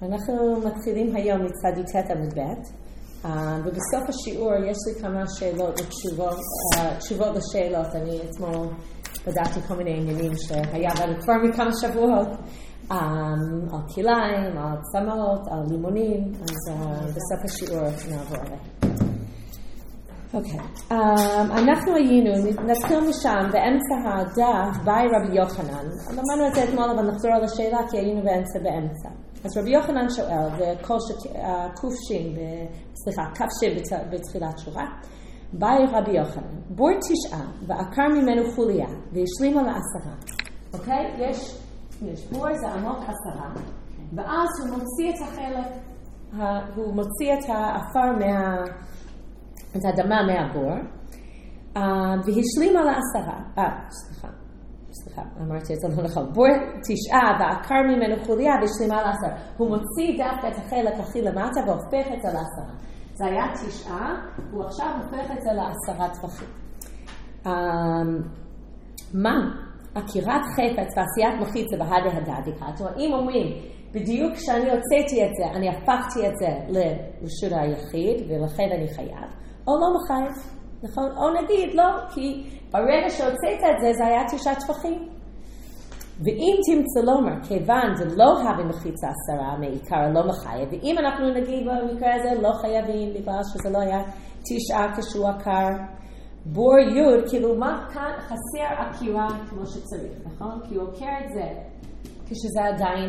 אנחנו מתחילים היום מצד י"ט עמוד ב', ובסוף השיעור יש לי כמה שאלות ותשובות לשאלות. אני אתמול בדקתי כל מיני עניינים שהיה לנו כבר מכמה שבועות, על כליים, על צמאות, על לימונים, אז בסוף השיעור נעבור עליהם. אוקיי, אנחנו היינו, נתחיל משם באמצע הדף, באי רבי יוחנן. אמרנו את זה אתמול, אבל נחזור על השאלה כי היינו באמצע. אז רבי יוחנן שואל, כ"ש בתחילת שורה, באי רבי יוחנן, בור 9 ועקר ממנו חוליה והשלימה ל10. אוקיי? יש בור, זה עמוק 10, ואז הוא מוציא את החלק, הוא מוציא את האפר את האדמה מהבור, והשלימה ל10. אמרתי את זה לא נכון. בור 9 ועקר ממנו חוליה והשלימה ל10. הוא מוציא דווקא את החלק הכי למטה והופך את זה ל10. זה היה 9, הוא עכשיו הופך את זה ל10 טפחים. מה? עקירת חפץ ועשיית מחיצה בהדה הדדיקה. אם אומרים, בדיוק כשאני הוצאתי את זה, אני הפכתי את זה לרשות היחיד, ולכן אני חייב, או לא מחייב, נכון? או נגיד לא, כי ברגע שהוצאת את זה, זה היה 9 טפחים. ואם תמצא לומר, כיוון זה לא הביא מחיצה 10 מעיקר, לא מחייב, ואם אנחנו נגיד במקרה הזה, לא חייבים, בגלל שזה לא היה 9 כשהוא עקר, בור יוד, כאילו מה כאן חסר עקירה כמו שצריך, נכון? כי הוא עוקר את זה כשזה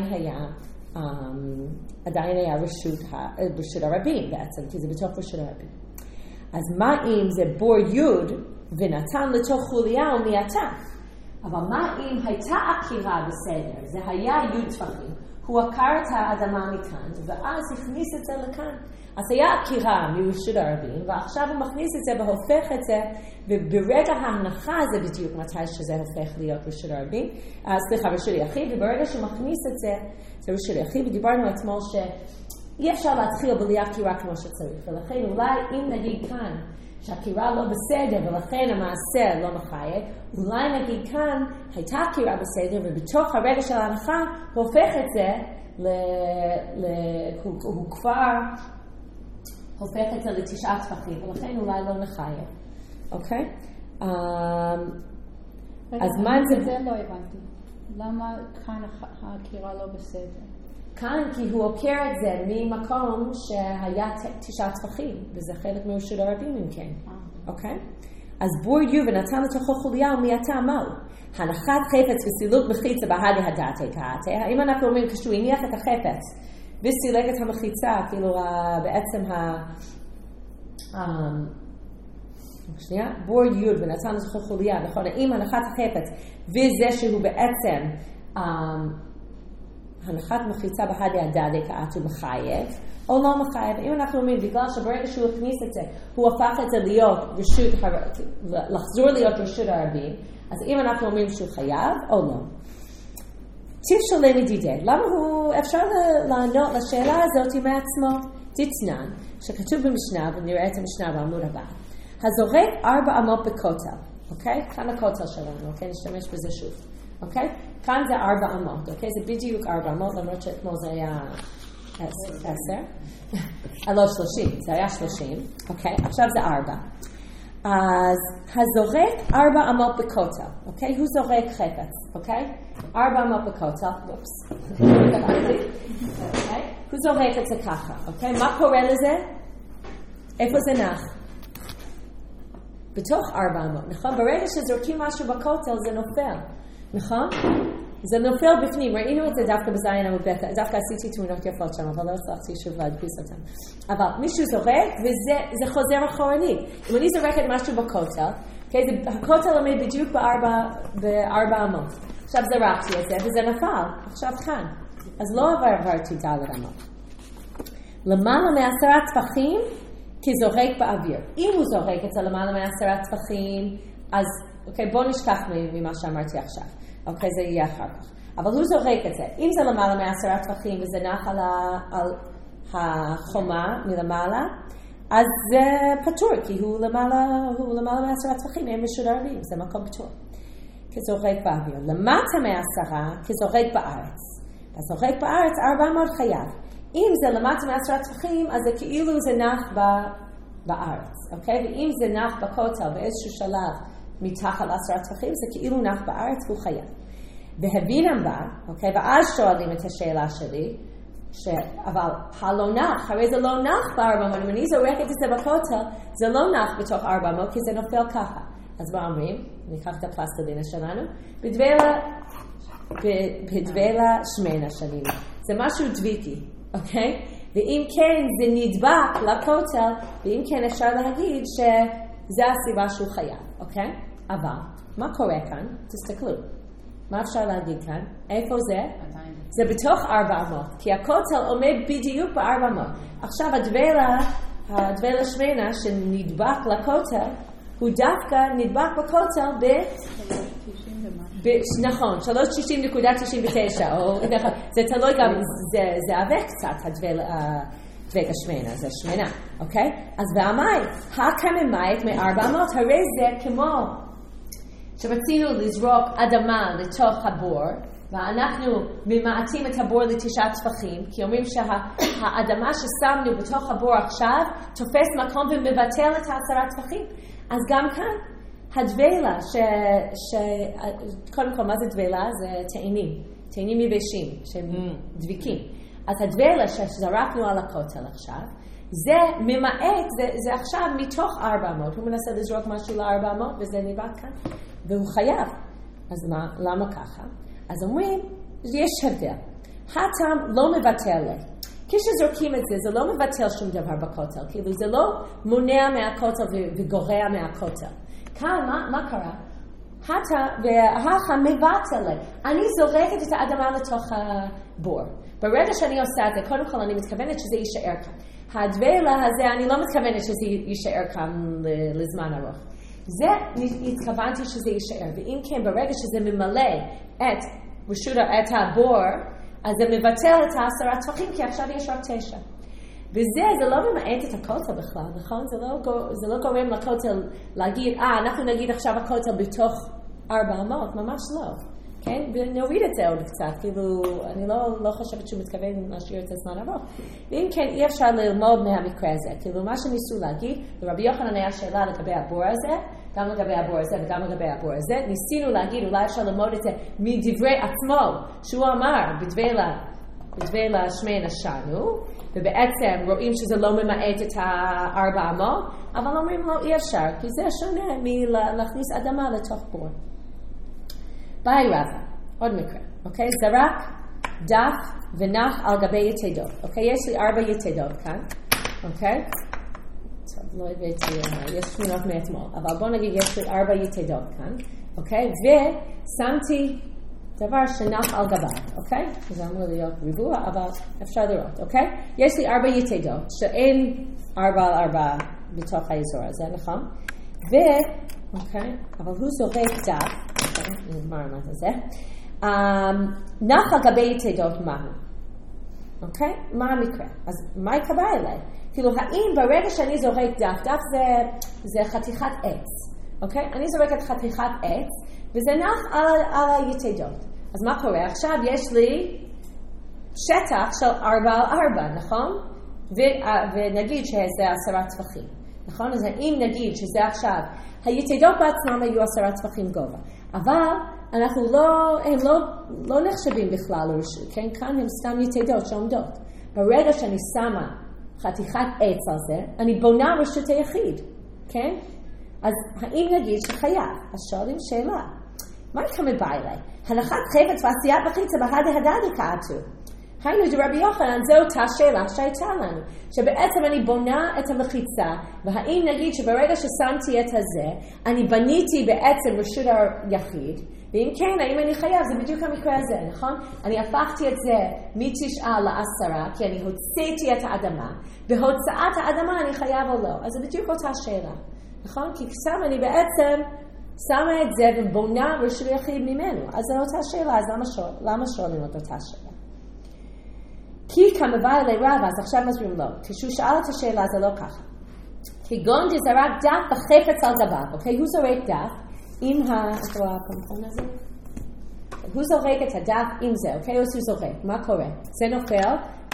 עדיין היה רשות הרבים בעצם, כי זה בתוך רשות הרבים. אז מה אם זה בור יוד ונתן לתוך חוליה ומייתה? אבל מה אם הייתה עקירה בסדר? זה היה יוד טפחים. הוא עקר את האדמה מכאן, ואז הכניס את זה לכאן. אז היה עקירה מרשות הרבים, ועכשיו הוא מכניס את זה והופך את זה, וברגע ההנחה זה בדיוק מתי שזה הופך להיות רשות הרבים, רשות היחיד, וברגע שהוא מכניס את זה, זה רשות היחיד, ודיברנו אתמול שאי אפשר להתחיל בלי עקירה כמו שצריך, ולכן אולי אם נגיד כאן, שהעקירה לא בסדר, ולכן המעשה לא מחייב, אולי נגיד כאן, הייתה עקירה בסדר, ובתוך הרגע של ההנחה, הוא הופך את זה, הוא כבר הופך את זה ל9 טפחים, ולכן אולי לא נחייב. אוקיי? אז מה אם זה לא הבנתי? למה כאן העקירה לא בסדר? כאן כי הוא עוקר את זה ממקום שהיה 9 טפחים, וזה חלק מרשות הרבים אם כן. אוקיי? אז בור יוד ונתן לתוכו חוליה ומייתה מהו? הנחת חפץ וסילוק מחיצה בהדה הדתה כעתה. האם אנחנו אומרים כשהוא הניח את החפץ וסילק את המחיצה, כאילו בעצם בור יוד ונתן לתוכו חוליה, נכון? האם הנחת החפץ וזה שהוא בעצם הנחת מחיצה בהדה הדתה כעתה הוא מחייב או לא מחייב? אם אנחנו אומרים בגלל שברגע שהוא הכניס את זה הוא הפך את זה להיות לחזור להיות רשות הרבים, אז אם אנחנו אומרים שהוא חייב או לא. טיב שולה מדידה, למה הוא אפשר לענות לשאלה הזאת מעצמו? תתנן, שכתוב במשנה, ונראה את המשנה בעמוד הבא, הזורק 4 אמות בכותל, אוקיי? כאן הכותל שלנו, אוקיי? נשתמש בזה שוב, אוקיי? כאן זה 4 אמות, אוקיי? זה בדיוק 4 אמות, למרות שאתמול זה היה 10, לא 30, זה היה 30, אוקיי? עכשיו זה 4. אז הזורק 4 אמות בכותל, אוקיי? הוא זורק חפץ, אוקיי? 4 אמות בכותל, אופס, הוא זורק את זה ככה, אוקיי? מה קורה לזה? איפה זה נח? בתוך 4 אמות, נכון? ברגע שזורקים משהו בכותל זה נופל, נכון? זה נופל בפנים, ראינו את זה דווקא בזין עמוד ב', דווקא עשיתי תמונות יפות שם, אבל לא הצלחתי שוב להדפיס אותם. אבל מישהו זורק, וזה חוזר אחורנית. אם אני זורקת משהו בכותל, הכותל עומד בדיוק ב4 אמות. עכשיו זרקתי את זה, וזה נפל, עכשיו כאן. אז לא עברתי ד' אמות. למעלה מ10 טפחים, כזורק באוויר. אם הוא זורק את זה למעלה מ10 טפחים, אז אוקיי, בוא נשכח ממה שאמרתי עכשיו. אוקיי, זה יהיה אחר כך. אבל הוא זורק את זה. אם זה למעלה מ10 טפחים וזה נח על החומה מלמעלה, אז זה פטור, כי הוא למעלה מ10 טפחים, אין רשות הרבים, זה מקום פטור. כזורק באוויר. למטה מ10, כזורק בארץ. הזורק בארץ 400 חייב. אם זה למטה מ10 טפחים, אז זה כאילו זה נח בארץ, אוקיי? ואם זה נח בכותל באיזשהו שלב מתחת ל10 טפחים, זה כאילו נח בארץ והוא חייב. והבינם בה, אוקיי? ואז שואלים את השאלה שלי, אבל הלא נח, הרי זה לא נח ב400, אם אני זורקת את זה בכותל, זה לא נח בתוך 400, כי זה נופל ככה. אז מה אומרים? ניקח את הפלסטלינה שלנו, בדבלה שמנה שנינו. זה משהו דביקי, אוקיי? ואם כן זה נדבק לכותל, ואם כן אפשר להגיד שזה הסיבה שהוא חייב, אוקיי? אבל, מה קורה כאן? תסתכלו. מה אפשר להגיד כאן? איפה זה? זה בתוך 400, כי הכותל עומד בדיוק ב400. עכשיו הדבלה שמנה שנדבק לכותל, הוא דווקא נדבק בכותל נכון, 360.99, זה תלוי גם, זה עבה קצת הדבלה שמנה, זה שמנה, אוקיי? אז והמים, הקממית מ400, הרי זה כמו שרצינו לזרוק אדמה לתוך הבור, ואנחנו ממעטים את הבור ל9 טפחים, כי אומרים שהאדמה ששמנו בתוך הבור עכשיו תופס מקום ומבטל את 10 טפחים. אז גם כאן, הדבלה, קודם כל מה זה דבלה? זה תאנים יבשים, שהם דביקים. אז הדבלה שזרקנו על הכותל עכשיו, זה ממעט, זה עכשיו מתוך 400, הוא מנסה לזרוק משהו ל400 וזה נדבק כאן, והוא חייב. אז מה, למה ככה? אז אומרים, יש הבדל. הטעם לא מבטל לי. כשזורקים את זה, זה לא מבטל שום דבר בכותל, כאילו זה לא מונע מהכותל וגורע מהכותל. כאן, מה קרה? והאחם מבטל לי. אני זורקת את האדמה לתוך הבור. ברגע שאני עושה את זה, קודם כל אני מתכוונת שזה יישאר כאן. הדבלה הזה, אני לא מתכוונת שזה יישאר כאן לזמן ארוך. זה התכוונתי שזה יישאר, ואם כן, ברגע שזה ממלא את הבור, אז זה מבטל את 10 טפחים, כי עכשיו יש רק 9. וזה, זה לא ממעט את הכותל בכלל, נכון? זה לא גורם לכותל להגיד, אנחנו נגיד עכשיו הכותל בתוך 400, ממש לא. כן? ונוריד את זה עוד קצת, כאילו, אני לא חושבת שהוא מתכוון להשאיר את זה זמן ארוך. ואם כן, אי אפשר ללמוד מהמקרה הזה. כאילו, מה שניסו להגיד, לרבי יוחנן היה שאלה לגבי הבור הזה, גם לגבי הבור הזה וגם לגבי הבור הזה. ניסינו להגיד, אולי אפשר ללמוד את זה מדברי עצמו, שהוא אמר, בדבלה שמנה שנו, ובעצם רואים שזה לא ממעט את 400, אבל אומרים לו, אי אפשר, כי זה שונה מלהכניס אדמה לתוך בור. ביי רבא, עוד מקרה, אוקיי? זרק, דף ונח על גבי יתדות, אוקיי? יש לי 4 יתדות כאן, אוקיי? טוב, לא הבאתי, יש תמונות מאתמול, אבל בוא נגיד יש לי 4 יתדות כאן, אוקיי? ושמתי דבר שנח על גביו, אוקיי? זה אמור להיות ריבוע, אבל אפשר לראות, אוקיי? יש לי 4 יתדות, שאין 4 על 4 בתוך האזור הזה, נכון? אוקיי? אבל הוא זורק דף, נגמר מה זה. נח על גבי יתדות מהו? אוקיי? מה המקרה? אז מה יקרה אליי? כאילו, האם ברגע שאני זורק דף זה חתיכת עץ, אוקיי? אני זורקת חתיכת עץ, וזה נח על היתדות. אז מה קורה? עכשיו יש לי שטח של 4 על 4, נכון? ונגיד שזה 10 טפחים. נכון? אז אם נגיד שזה עכשיו, היתדות בעצמם היו 10 טפחים גובה. אבל אנחנו הם לא נחשבים בכלל, כן? כאן הם סתם יתדות שעומדות. ברגע שאני שמה חתיכת עץ על זה, אני בונה רשות היחיד, כן? אז האם נגיד שחייב? אז שואלים שאלה. מה יקרה בעילי? הנחת חפץ ועשיית בחיצה בהדה כעתו. היינו דרבי יוחנן, זו אותה שאלה שהייתה לנו, שבעצם אני בונה את המחיצה, והאם נגיד שברגע ששמתי את הזה, אני בניתי בעצם רשות היחיד, ואם כן, האם אני חייב? זה בדיוק המקרה הזה, נכון? אני הפכתי את זה מ9 ל10, כי אני הוצאתי את האדמה, בהוצאת האדמה אני חייב או לא, אז זה בדיוק אותה שאלה, נכון? כי שם אני בעצם שמה את זה ובונה רשות היחיד ממנו, אז זו אותה שאלה, אז למה שואלים את אותה שאלה? כי כמובן לרב, אז עכשיו מסבירים לו, כשהוא שאל את השאלה זה לא ככה. כגון דזרק דף בחפץ על גביו, אוקיי? הוא זורק דף עם אתה רואה הקומפון הזה? הוא זורק את הדף עם זה, אוקיי? הוא זורק, מה קורה? זה נופל,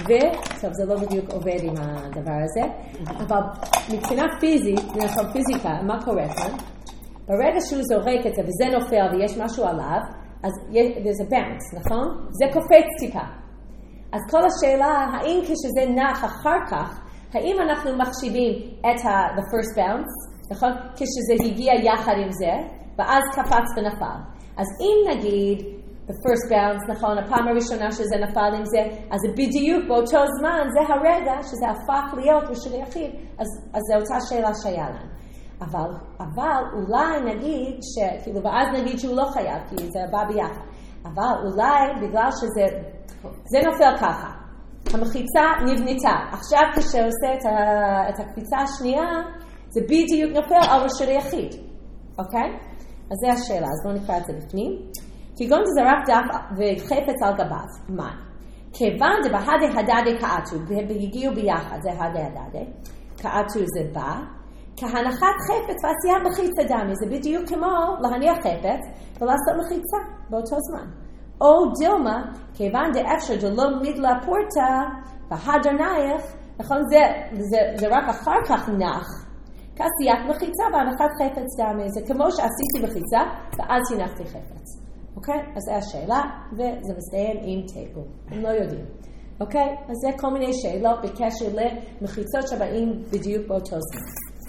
טוב, זה לא בדיוק עובד עם הדבר הזה, אבל מבחינה פיזית, נכון, פיזיקה, מה קורה כאן? ברגע שהוא זורק את זה וזה נופל ויש משהו עליו, אז there's a bounce, נכון? זה קופץ טיפה. אז כל השאלה, האם כשזה נח אחר כך, האם אנחנו מחשיבים את the first bounce, נכון? כשזה הגיע יחד עם זה, ואז קפץ ונפל. אז אם נגיד, the first bounce, נכון, הפעם הראשונה שזה נפל עם זה, אז בדיוק באותו זמן, זה הרגע שזה הפך להיות רשות היחיד, אז זו אותה שאלה שהיה לנו. אבל אולי נגיד, כאילו, ואז נגיד שהוא לא חייב, כי זה בא ביחד. אבל אולי בגלל זה נופל ככה. המחיצה נבנתה. עכשיו כשעושה את הקפיצה השנייה, זה בדיוק נופל על רשות היחיד. אוקיי? אז זה השאלה. אז בואו נקרא את זה בפנים. כגון זרק דף וחפץ על גביו. מה? כיוון דבהדה הדדה קעתו, והגיעו ביחד, זה הדדה הדדה. קעתו זה בא. כהנחת חפץ ועשייה מחיצה דמי. זה בדיוק כמו להניח חפץ ולעשות מחיצה באותו זמן. או דילמה, כיוון דאפשר דלא מידלה פורטה בהדר נייך, נכון? זה רק אחר כך נח. כעשיית מחיצה והנחת חפץ דמי. זה כמו שעשיתי מחיצה ואז הנחתי חפץ. אוקיי? אז זו השאלה, וזה מסתיים עם תיקו. הם לא יודעים. אוקיי? אז זה כל מיני שאלות בקשר למחיצות שבאים בדיוק באותו זמן.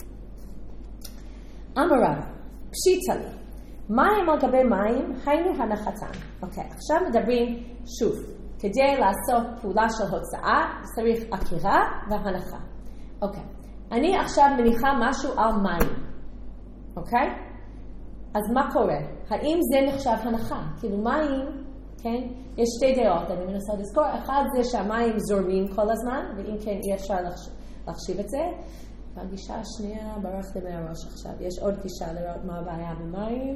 אמרה, פשיטה לי. מים על גבי מים, היינו הנחתן. אוקיי, עכשיו מדברים שוב. כדי לעשות פעולה של הוצאה, צריך עקירה והנחה. אוקיי, אני עכשיו מניחה משהו על מים. אוקיי? אז מה קורה? האם זה נחשב הנחה? כאילו מים, כן? יש שתי דעות, אני מנסה לזכור. אחד זה שהמים זורמים כל הזמן, ואם כן אי אפשר להחשיב את זה. והגישה השנייה, ברחתי מהראש עכשיו. יש עוד גישה לראות מה הבעיה במים.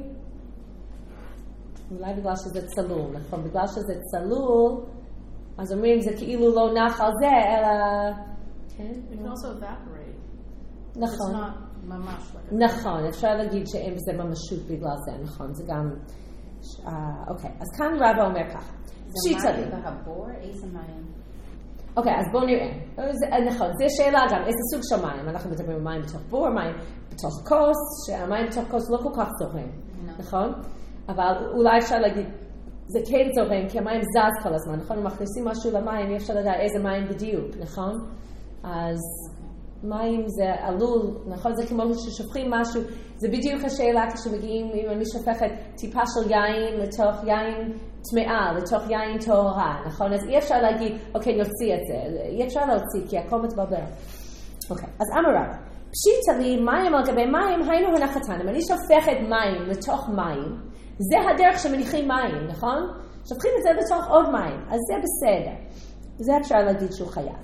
אולי בגלל שזה צלול, נכון? בגלל שזה צלול, אז אומרים זה כאילו לא נח על זה, אלא... כן? It can also evaporate. נכון. It's not ממש. נכון, אפשר להגיד שאם זה ממשות בגלל זה, נכון? זה גם... אוקיי, אז כאן רבא אומר ככה. זה מים בהבור? איזה מים? אוקיי, אז בואו נראה. נכון, זו שאלה גם, איזה סוג של מים? אנחנו מדברים על מים בתוך בור, מים בתוך כוס, שהמים בתוך כוס לא כל כך זורם, נכון? אבל אולי אפשר להגיד, זה כן זורם, כי המים זז כל הזמן, נכון? אם מכניסים משהו למים, אי אפשר לדעת איזה מים בדיוק, נכון? אז מים זה עלול, נכון? זה כמו ששופכים משהו, זה בדיוק השאלה כשמגיעים, אם אני שופכת טיפה של יין לתוך יין טמאה, לתוך יין טהורה, נכון? אז אי אפשר להגיד, אוקיי, נוציא את זה, אי אפשר להוציא, כי הכל מתבלבל. אוקיי, אז אמרה, פשיטה לי מים על גבי מים, היינו הנחתן. אם אני שופכת מים לתוך מים, זה הדרך שמניחים מים, נכון? שופכים את זה בתוך עוד מים, אז זה בסדר. זה אפשר להגיד שהוא חייב.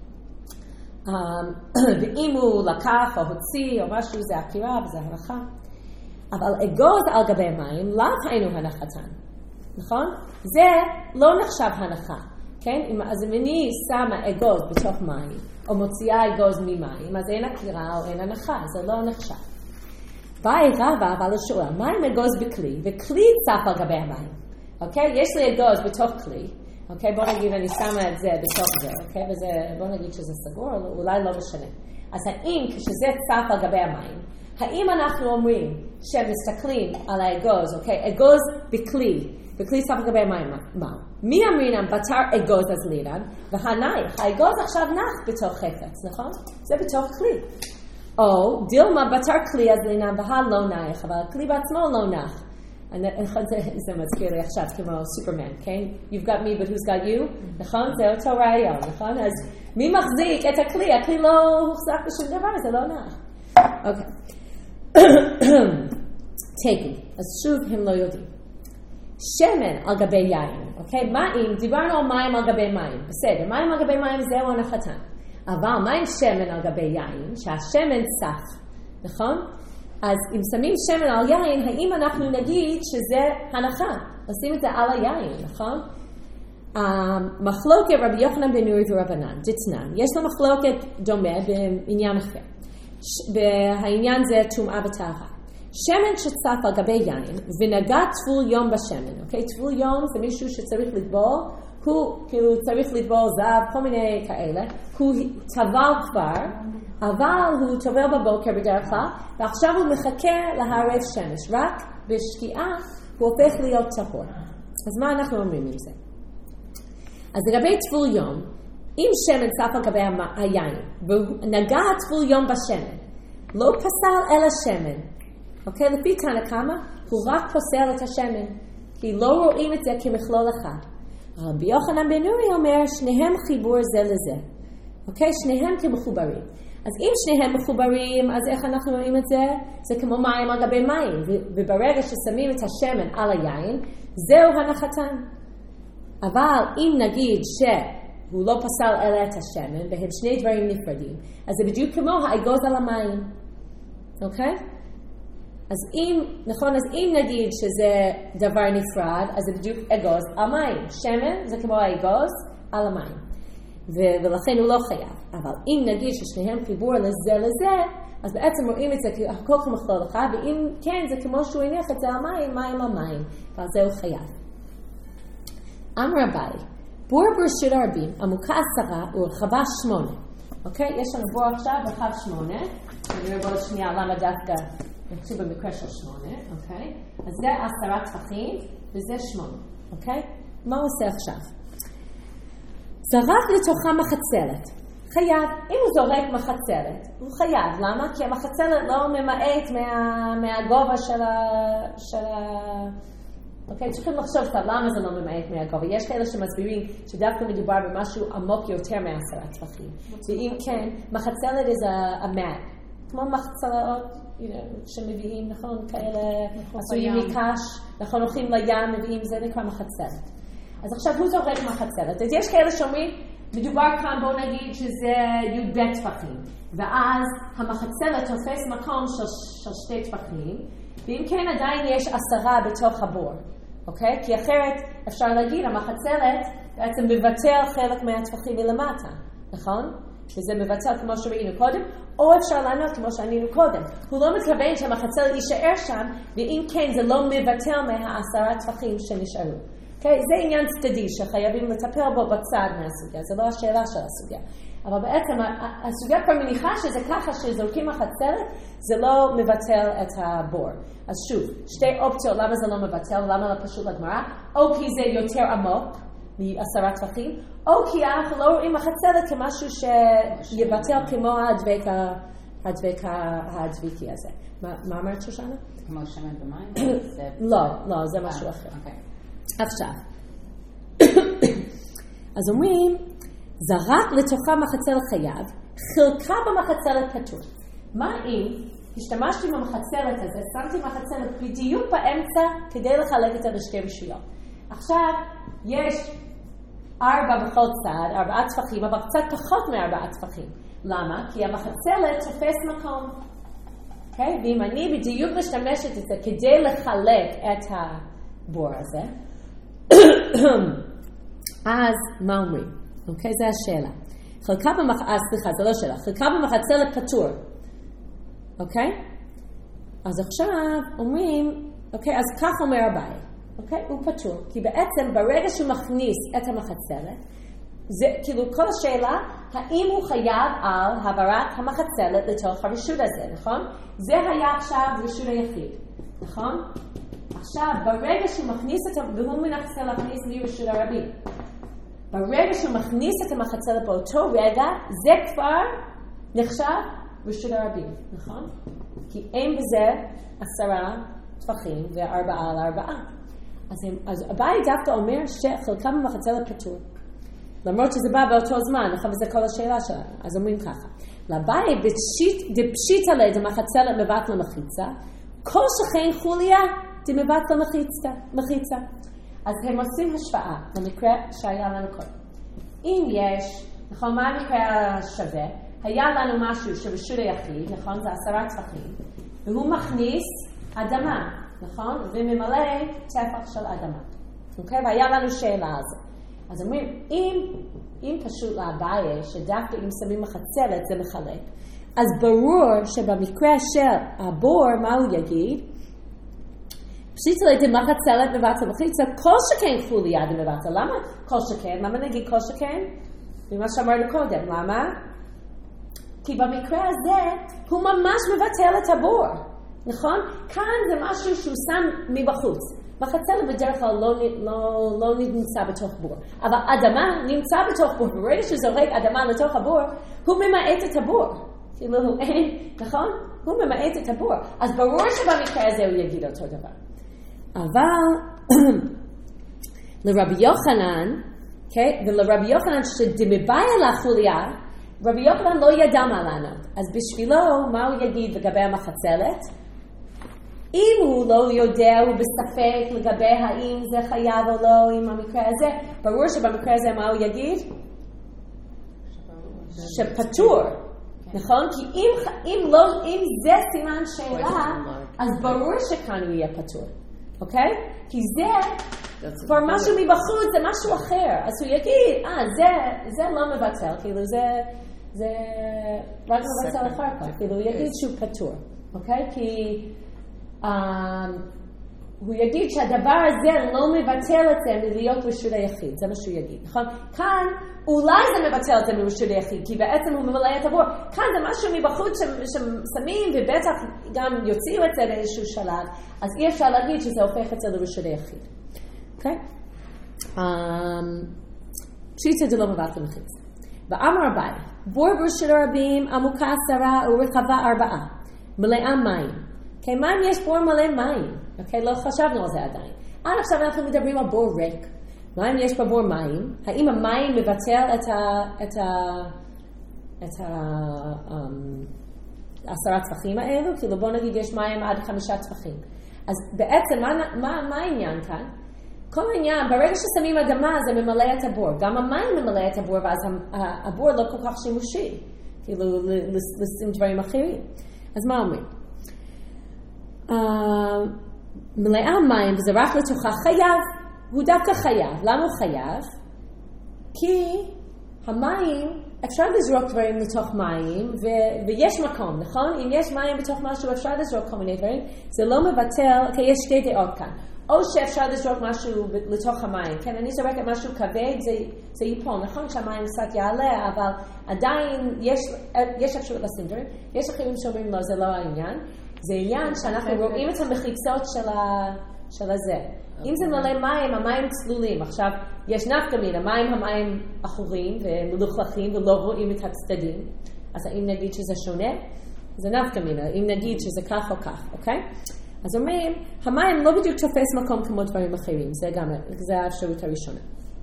ואם הוא לקח או הוציא או משהו, זה עקירה וזה הנחה. אבל אגוז על גבי מים, לאו היינו הנחתן. נכון? זה לא נחשב הנחה. כן? אז אם אני שמה אגוז בתוך מים, או מוציאה אגוז ממים, אז אין עקירה או אין הנחה, זה לא נחשב. באי רבא אבל השאלה, מה אם אגוז בכלי? וכלי צף על גבי המים. אוקיי? יש לי אגוז בתוך כלי. אוקיי? בוא נגיד אני שמה את זה בתוך זה. אוקיי? וזה, בוא נגיד שזה סגור, אולי לא משנה. אז האם כשזה צף על גבי המים, האם אנחנו אומרים שמסתכלים על האגוז, אוקיי? אגוז בכלי. בכלי צף על גבי המים, מה? מי אמרינם בתר אגוז אז לירן? והנייך, האגוז עכשיו נח בתוך חפץ, נכון? זה בתוך כלי. או דילמה בתר כלי אז לינם בהה לא נייך, אבל הכלי בעצמו לא נח. זה מזכיר לי עכשיו כמו סופרמן, כן? You've got me but who's got you? נכון? זה אותו רעיון, נכון? אז מי מחזיק את הכלי? הכלי לא הוחזק בשום דבר, זה לא נח. אוקיי. תגי, אז שוב הם לא יודעים. שמן על גבי יין, אוקיי? מים, דיברנו על מים על גבי מים, בסדר, מים על גבי מים זהו הנחתן. אבל מה עם שמן על גבי יין? שהשמן צף, נכון? אז אם שמים שמן על יין, האם אנחנו נגיד שזה הנחה? עושים את זה על היין, נכון? מחלוקת רבי יוחנן בן נורי ורבנן, דתנן. יש לו מחלוקת דומה בעניין אחר. והעניין זה טומאה וטהרה. שמן שצף על גבי יין ונגע טבול יום בשמן, אוקיי? טבול יום זה מישהו שצריך לטבול הוא כאילו צריך לטבול זהב, כל מיני כאלה, הוא טבל כבר, אבל הוא טובל בבוקר בדרך כלל, ועכשיו הוא מחכה להערב שמש, רק בשקיעה הוא הופך להיות טהור. אז מה אנחנו אומרים עם זה? אז לגבי טבול יום, אם שמן צף על גבי היין, ונגע הטבול יום בשמן, לא פסל אלא שמן, אוקיי? לפי תנא קמא, הוא רק פוסל את השמן, כי לא רואים את זה כמכלול אחד. רבי יוחנן בן נורי אומר, שניהם חיבור זה לזה. אוקיי? שניהם כמחוברים. אז אם שניהם מחוברים, אז איך אנחנו רואים את זה? זה כמו מים על גבי מים. וברגע ששמים את השמן על היין, זהו הנחתן. אבל אם נגיד שהוא לא פסל אלא את השמן, והם שני דברים נפרדים, אז זה בדיוק כמו האגוז על המים. אוקיי? אז אם נגיד שזה דבר נפרד, אז זה בדיוק אגוז על מים. שמן זה כמו האגוז על המים. ולכן הוא לא חייב. אבל אם נגיד ששניהם חיבור לזה, אז בעצם רואים את זה כהכל כמכלול אחד, ואם כן, זה כמו שהוא הניח את זה על מים על מים. ועל זה הוא חייב. אמר אביי, בור ברשות הרבים, עמוקה 10 ורחבה 8. אוקיי? יש לנו בור עכשיו רחב 8. נראה בעוד שנייה למה דווקא נקשו במקרה של 8, אוקיי? אז זה 10 טפחים, וזה 8, אוקיי? מה הוא עושה עכשיו? זרק לתוכה מחצלת. חייב. אם הוא זורק מחצלת, הוא חייב. למה? כי המחצלת לא ממעט מהגובה של אוקיי? צריכים לחשוב קצת למה זה לא ממעט מהגובה. יש כאלה שמסבירים שדווקא מדובר במשהו עמוק יותר מ10 טפחים. ואם כן, מחצלת is a mat. כמו מחצלות, שמביאים, נכון, כאלה עשויים מקש, נכון, הולכים לים, מביאים, זה נקרא מחצלת. אז עכשיו הוא זורק מחצלת. אז יש כאלה שאומרים, מדובר כאן, בואו נגיד שזה י"ב טפחים, ואז המחצלת תופס מקום של 2 טפחים, ואם כן עדיין יש 10 בתוך הבור, אוקיי? כי אחרת אפשר להגיד, המחצלת בעצם מבטל חלק מהטפחים מלמטה, נכון? וזה מבטל כמו שראינו קודם, או אפשר לענות כמו שענינו קודם. הוא לא מתכוון שהמחצלת יישאר שם, ואם כן זה לא מבטל מה10 טפחים שנשארו. Okay? זה עניין צדדי שחייבים לטפל בו בצד מהסוגיה, זה לא השאלה של הסוגיה. אבל בעצם הסוגיה כבר מניחה שזה ככה שזורקים מחצלת, זה לא מבטל את הבור. אז שוב, 2 אופציות למה זה לא מבטל, למה לא פשוט לגמרא, או כי זה יותר עמוק, מ10 טפחים, או כי אנחנו לא רואים מחצלת כמשהו שיבטל כמו הדבק הדביקי הזה. מה אמרת שושנה? כמו שמן במים? לא, זה משהו אחר. עכשיו, אז אומרים, זרק לתוכה מחצלת חייב, חלקה במחצלת פטור. מה אם השתמשתי במחצלת הזה, שמתי מחצלת בדיוק באמצע כדי לחלק את זה לשתי רשויות. עכשיו, יש 4 בכל צד, 4 טפחים, אבל קצת פחות מ4 טפחים. למה? כי המחצלת תופס מקום. Okay? ואם אני בדיוק משתמשת את זה כדי לחלק את הבור הזה, אז מה אומרים? אוקיי, זה השאלה. חלקה זה לא שאלה. חלקה במחצלת פטור. אוקיי? אז עכשיו אומרים, אוקיי, אז כך אומר אביי. אוקיי? הוא פטור. כי בעצם ברגע שהוא מכניס את המחצלת, זה כאילו כל השאלה, האם הוא חייב על העברת המחצלת לתוך הרשות הזה, נכון? זה היה עכשיו רשות היחיד, נכון? עכשיו, ברגע שהוא מכניס והוא מנסה להכניס לרשות הרבים. ברגע שהוא מכניס את המחצלת באותו רגע, זה כבר נחשב רשות הרבים, נכון? כי אין בזה 10 טפחים ו4 על 4. אז אביי דווקא אומר שחלקם במחצלת פטור. למרות שזה בא באותו זמן, נכון? וזה כל השאלה שלנו. אז אומרים ככה. לאביי דפשיט עלי דמחצלת מבט למחיצה, כל שכן חוליה דמבט למחיצה. אז הם עושים השוואה למקרה שהיה לנו קודם. אם יש, נכון, מה המקרה השווה? היה לנו משהו שרשות היחיד, נכון? זה 10 טפחים, והוא מכניס אדמה, נכון? וממלא טפח של אדמה. אוקיי? והיה לנו שאלה על זה. אז אומרים, אם פשוט לאביי, שדווקא אם שמים מחצלת זה מחלק, אז ברור שבמקרה של הבור, מה הוא יגיד? פשיטה דמחצלת מבטל מחיצה, כל שכן חולי יד מבטל. למה כל שכן? למה נגיד כל שכן? ממה שאמרנו קודם. למה? כי במקרה הזה הוא ממש מבטל את הבור. נכון? כאן זה משהו שהוא שם מבחוץ. מחצלת בדרך כלל לא נמצא בתוך בור. אבל אדמה נמצא בתוך בור. ברגע שזורק אדמה לתוך הבור, הוא ממעט את הבור. כאילו הוא אין, נכון? הוא ממעט את הבור. אז ברור שבמקרה הזה הוא יגיד אותו דבר. אבל לרבי יוחנן, ולרבי יוחנן שדמבאי לחוליה, רבי יוחנן לא ידע מה לענות. אז בשבילו, מה הוא יגיד לגבי המחצלת? אם הוא לא יודע, הוא בספק לגבי האם זה חייב או לא עם המקרה הזה, ברור שבמקרה הזה מה הוא יגיד? שפטור. נכון? כי אם זה סימן שאלה, אז ברור שכאן הוא יהיה פטור. אוקיי? כי זה כבר משהו מבחוץ, זה משהו אחר. אז הוא יגיד, זה לא מבטל, כאילו זה רק מבטל אחר כך. כאילו הוא יגיד שהוא פטור. אוקיי? כי הוא יגיד שהדבר הזה לא מבטל את זה מלהיות רשות היחיד. זה מה שהוא יגיד. נכון? כאן אולי זה מבטל את זה מרשות היחיד, כי בעצם הוא ממלא את הבור. כאן זה משהו מבחוץ ששמים, ובטח גם יוציאו את זה באיזשהו שלב, אז אי אפשר להגיד שזה הופך את זה לרשות היחיד. אוקיי? פשיטה זה לא מבטל מחיץ. באמר אביי, בור ברשות הרבים, עמוקה 10 ורחבה 4, מלאה מים. אוקיי, מים יש בור מלא מים. אוקיי, לא חשבנו על זה עדיין. עד עכשיו אנחנו מדברים על בור ריק. מה אם יש בבור מים? האם המים מבטל את 10 טפחים האלו? כאילו בוא נגיד יש מים עד 5 טפחים. אז בעצם מה העניין כאן? כל העניין, ברגע ששמים אדמה זה ממלא את הבור. גם המים ממלא את הבור, ואז הבור לא כל כך שימושי. כאילו לשים דברים אחרים. אז מה אומרים? מלאה מים וזה רק לתוכה חייב. הוא דווקא חייב. למה הוא חייב? כי המים, אפשר לזרוק דברים לתוך מים, ויש מקום, נכון? אם יש מים בתוך משהו, אפשר לזרוק כל מיני דברים. זה לא מבטל, כי יש שתי דעות כאן. או שאפשר לזרוק משהו לתוך המים. כן, אני זורקת משהו כבד, זה ייפול, נכון? שהמים קצת יעלה, אבל עדיין יש אפשרות לשים דברים. יש אחרים שאומרים, לא, זה לא העניין. זה עניין שאנחנו רואים את המחיצות של הזה. אם זה מלא מים, המים צלולים. עכשיו, יש נפקא מינה, המים אחורים ומלוכלכים ולא רואים את הצדדים. אז האם נגיד שזה שונה? זה נפקא מינה. אם נגיד שזה כך או כך, אוקיי? אז אומרים, המים לא בדיוק תופס מקום כמו דברים אחרים. זה האפשרות הראשונה.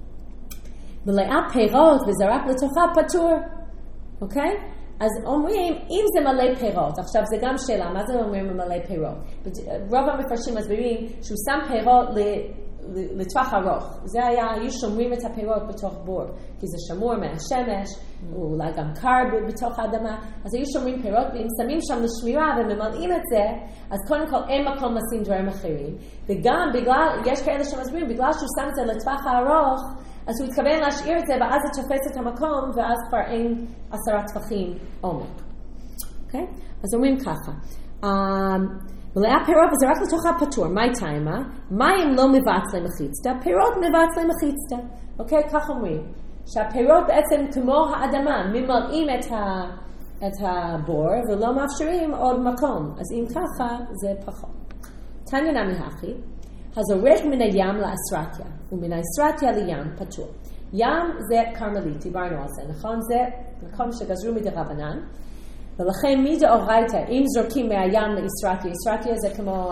מלאה פירות וזה רק לתוכה פטור. אוקיי? אז אומרים, אם זה מלא פירות, עכשיו זה גם שאלה, מה זה אומר מלא פירות? רוב המפרשים מסבירים שהוא שם פירות לטווח ארוך. זה היו שומרים את הפירות בתוך בור, כי זה שמור מהשמש, או אולי גם קר בתוך האדמה, אז היו שומרים פירות, ואם שמים שם לשמירה וממלאים את זה, אז קודם כל אין מקום לשים דברים אחרים. וגם יש כאלה שמסבירים, בגלל שהוא שם את זה לטווח הארוך, אז הוא התכוון להשאיר את זה, ואז זה תופס את המקום, ואז כבר אין 10 טפחים עומק. אוקיי? אז אומרים ככה. מלאה פירות, וזה רק לתוכה פטור. מה טיימה? מים לא מבטלים מחיצתא, פירות מבטלים מחיצתא. אוקיי? כך אומרים. שהפירות בעצם כמו האדמה, ממלאים את הבור, ולא מאפשרים עוד מקום. אז אם ככה, זה פחות. תניא נמי הכי. הזורק מן הים לאסרתיה, ומן האסרתיה לים פטור. ים זה קרמלית, דיברנו על זה, נכון? זה מקום שגזרו מדרבנן, ולכן מדאורייתא, אם זורקים מהים לאסרתיה, אסרתיה זה כמו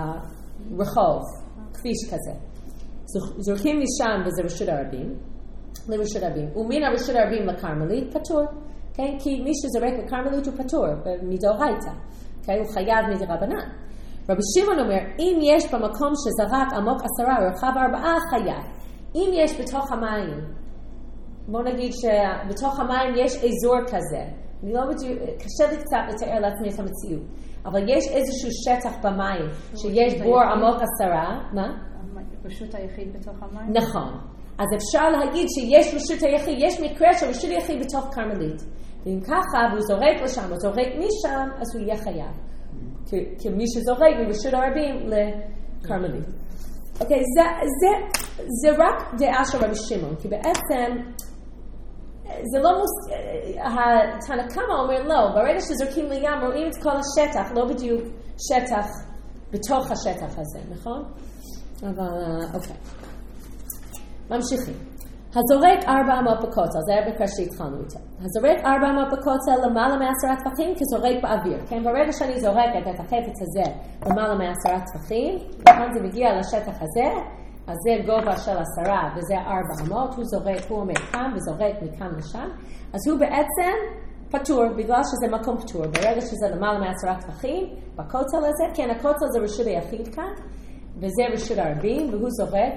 רחוב, כביש כזה. זורקים משם וזה רשות הרבים, לרשות הרבים, ומן הרשות הרבים לקרמלית פטור, okay? כי מי שזורק לקרמלית הוא פטור, מדאורייתא, okay? הוא חייב מדרבנן. רבי שמעון אומר, אם יש במקום שזרק עמוק 10 ורחב 4, חייב. אם יש בתוך המים, בוא נגיד שבתוך המים יש אזור כזה, אני לא בדיוק, קשה לי קצת לתאר לעצמי את המציאות, אבל יש איזשהו שטח במים שיש בור עמוק 10, מה? רשות היחיד בתוך המים? נכון. אז אפשר להגיד שיש רשות היחיד, יש מקרה של רשות היחיד בתוך קרמלית. ואם ככה, והוא זורק לשם, הוא זורק משם, אז הוא יהיה חייב. כי מי שזורק מרשות הרבים כרמלי. אוקיי, זה רק דעה של רבי שמעון, כי בעצם זה לא התנא קמא אומר לא, ברגע שזורקים לים רואים את כל השטח, לא בדיוק שטח בתוך השטח הזה, נכון? אבל אוקיי. ממשיכים. הזורק 4 אמות בכותל, זה היה בקר שהתחלנו איתו. הזורק 4 אמות בכותל למעלה מ10 טפחים כזורק באוויר. כן, ברגע שאני זורקת את החפץ הזה למעלה מ10 טפחים, נכון, זה מגיע לשטח הזה, אז זה גובה של 10 וזה 4 אמות, הוא זורק, הוא עומד כאן וזורק מכאן לשם, אז הוא בעצם פטור, בגלל שזה מקום פטור. ברגע שזה למעלה מ10 טפחים, בכותל הזה, כן, הכותל זה רשות היחיד כאן, וזה רשות הרבים, והוא זורק,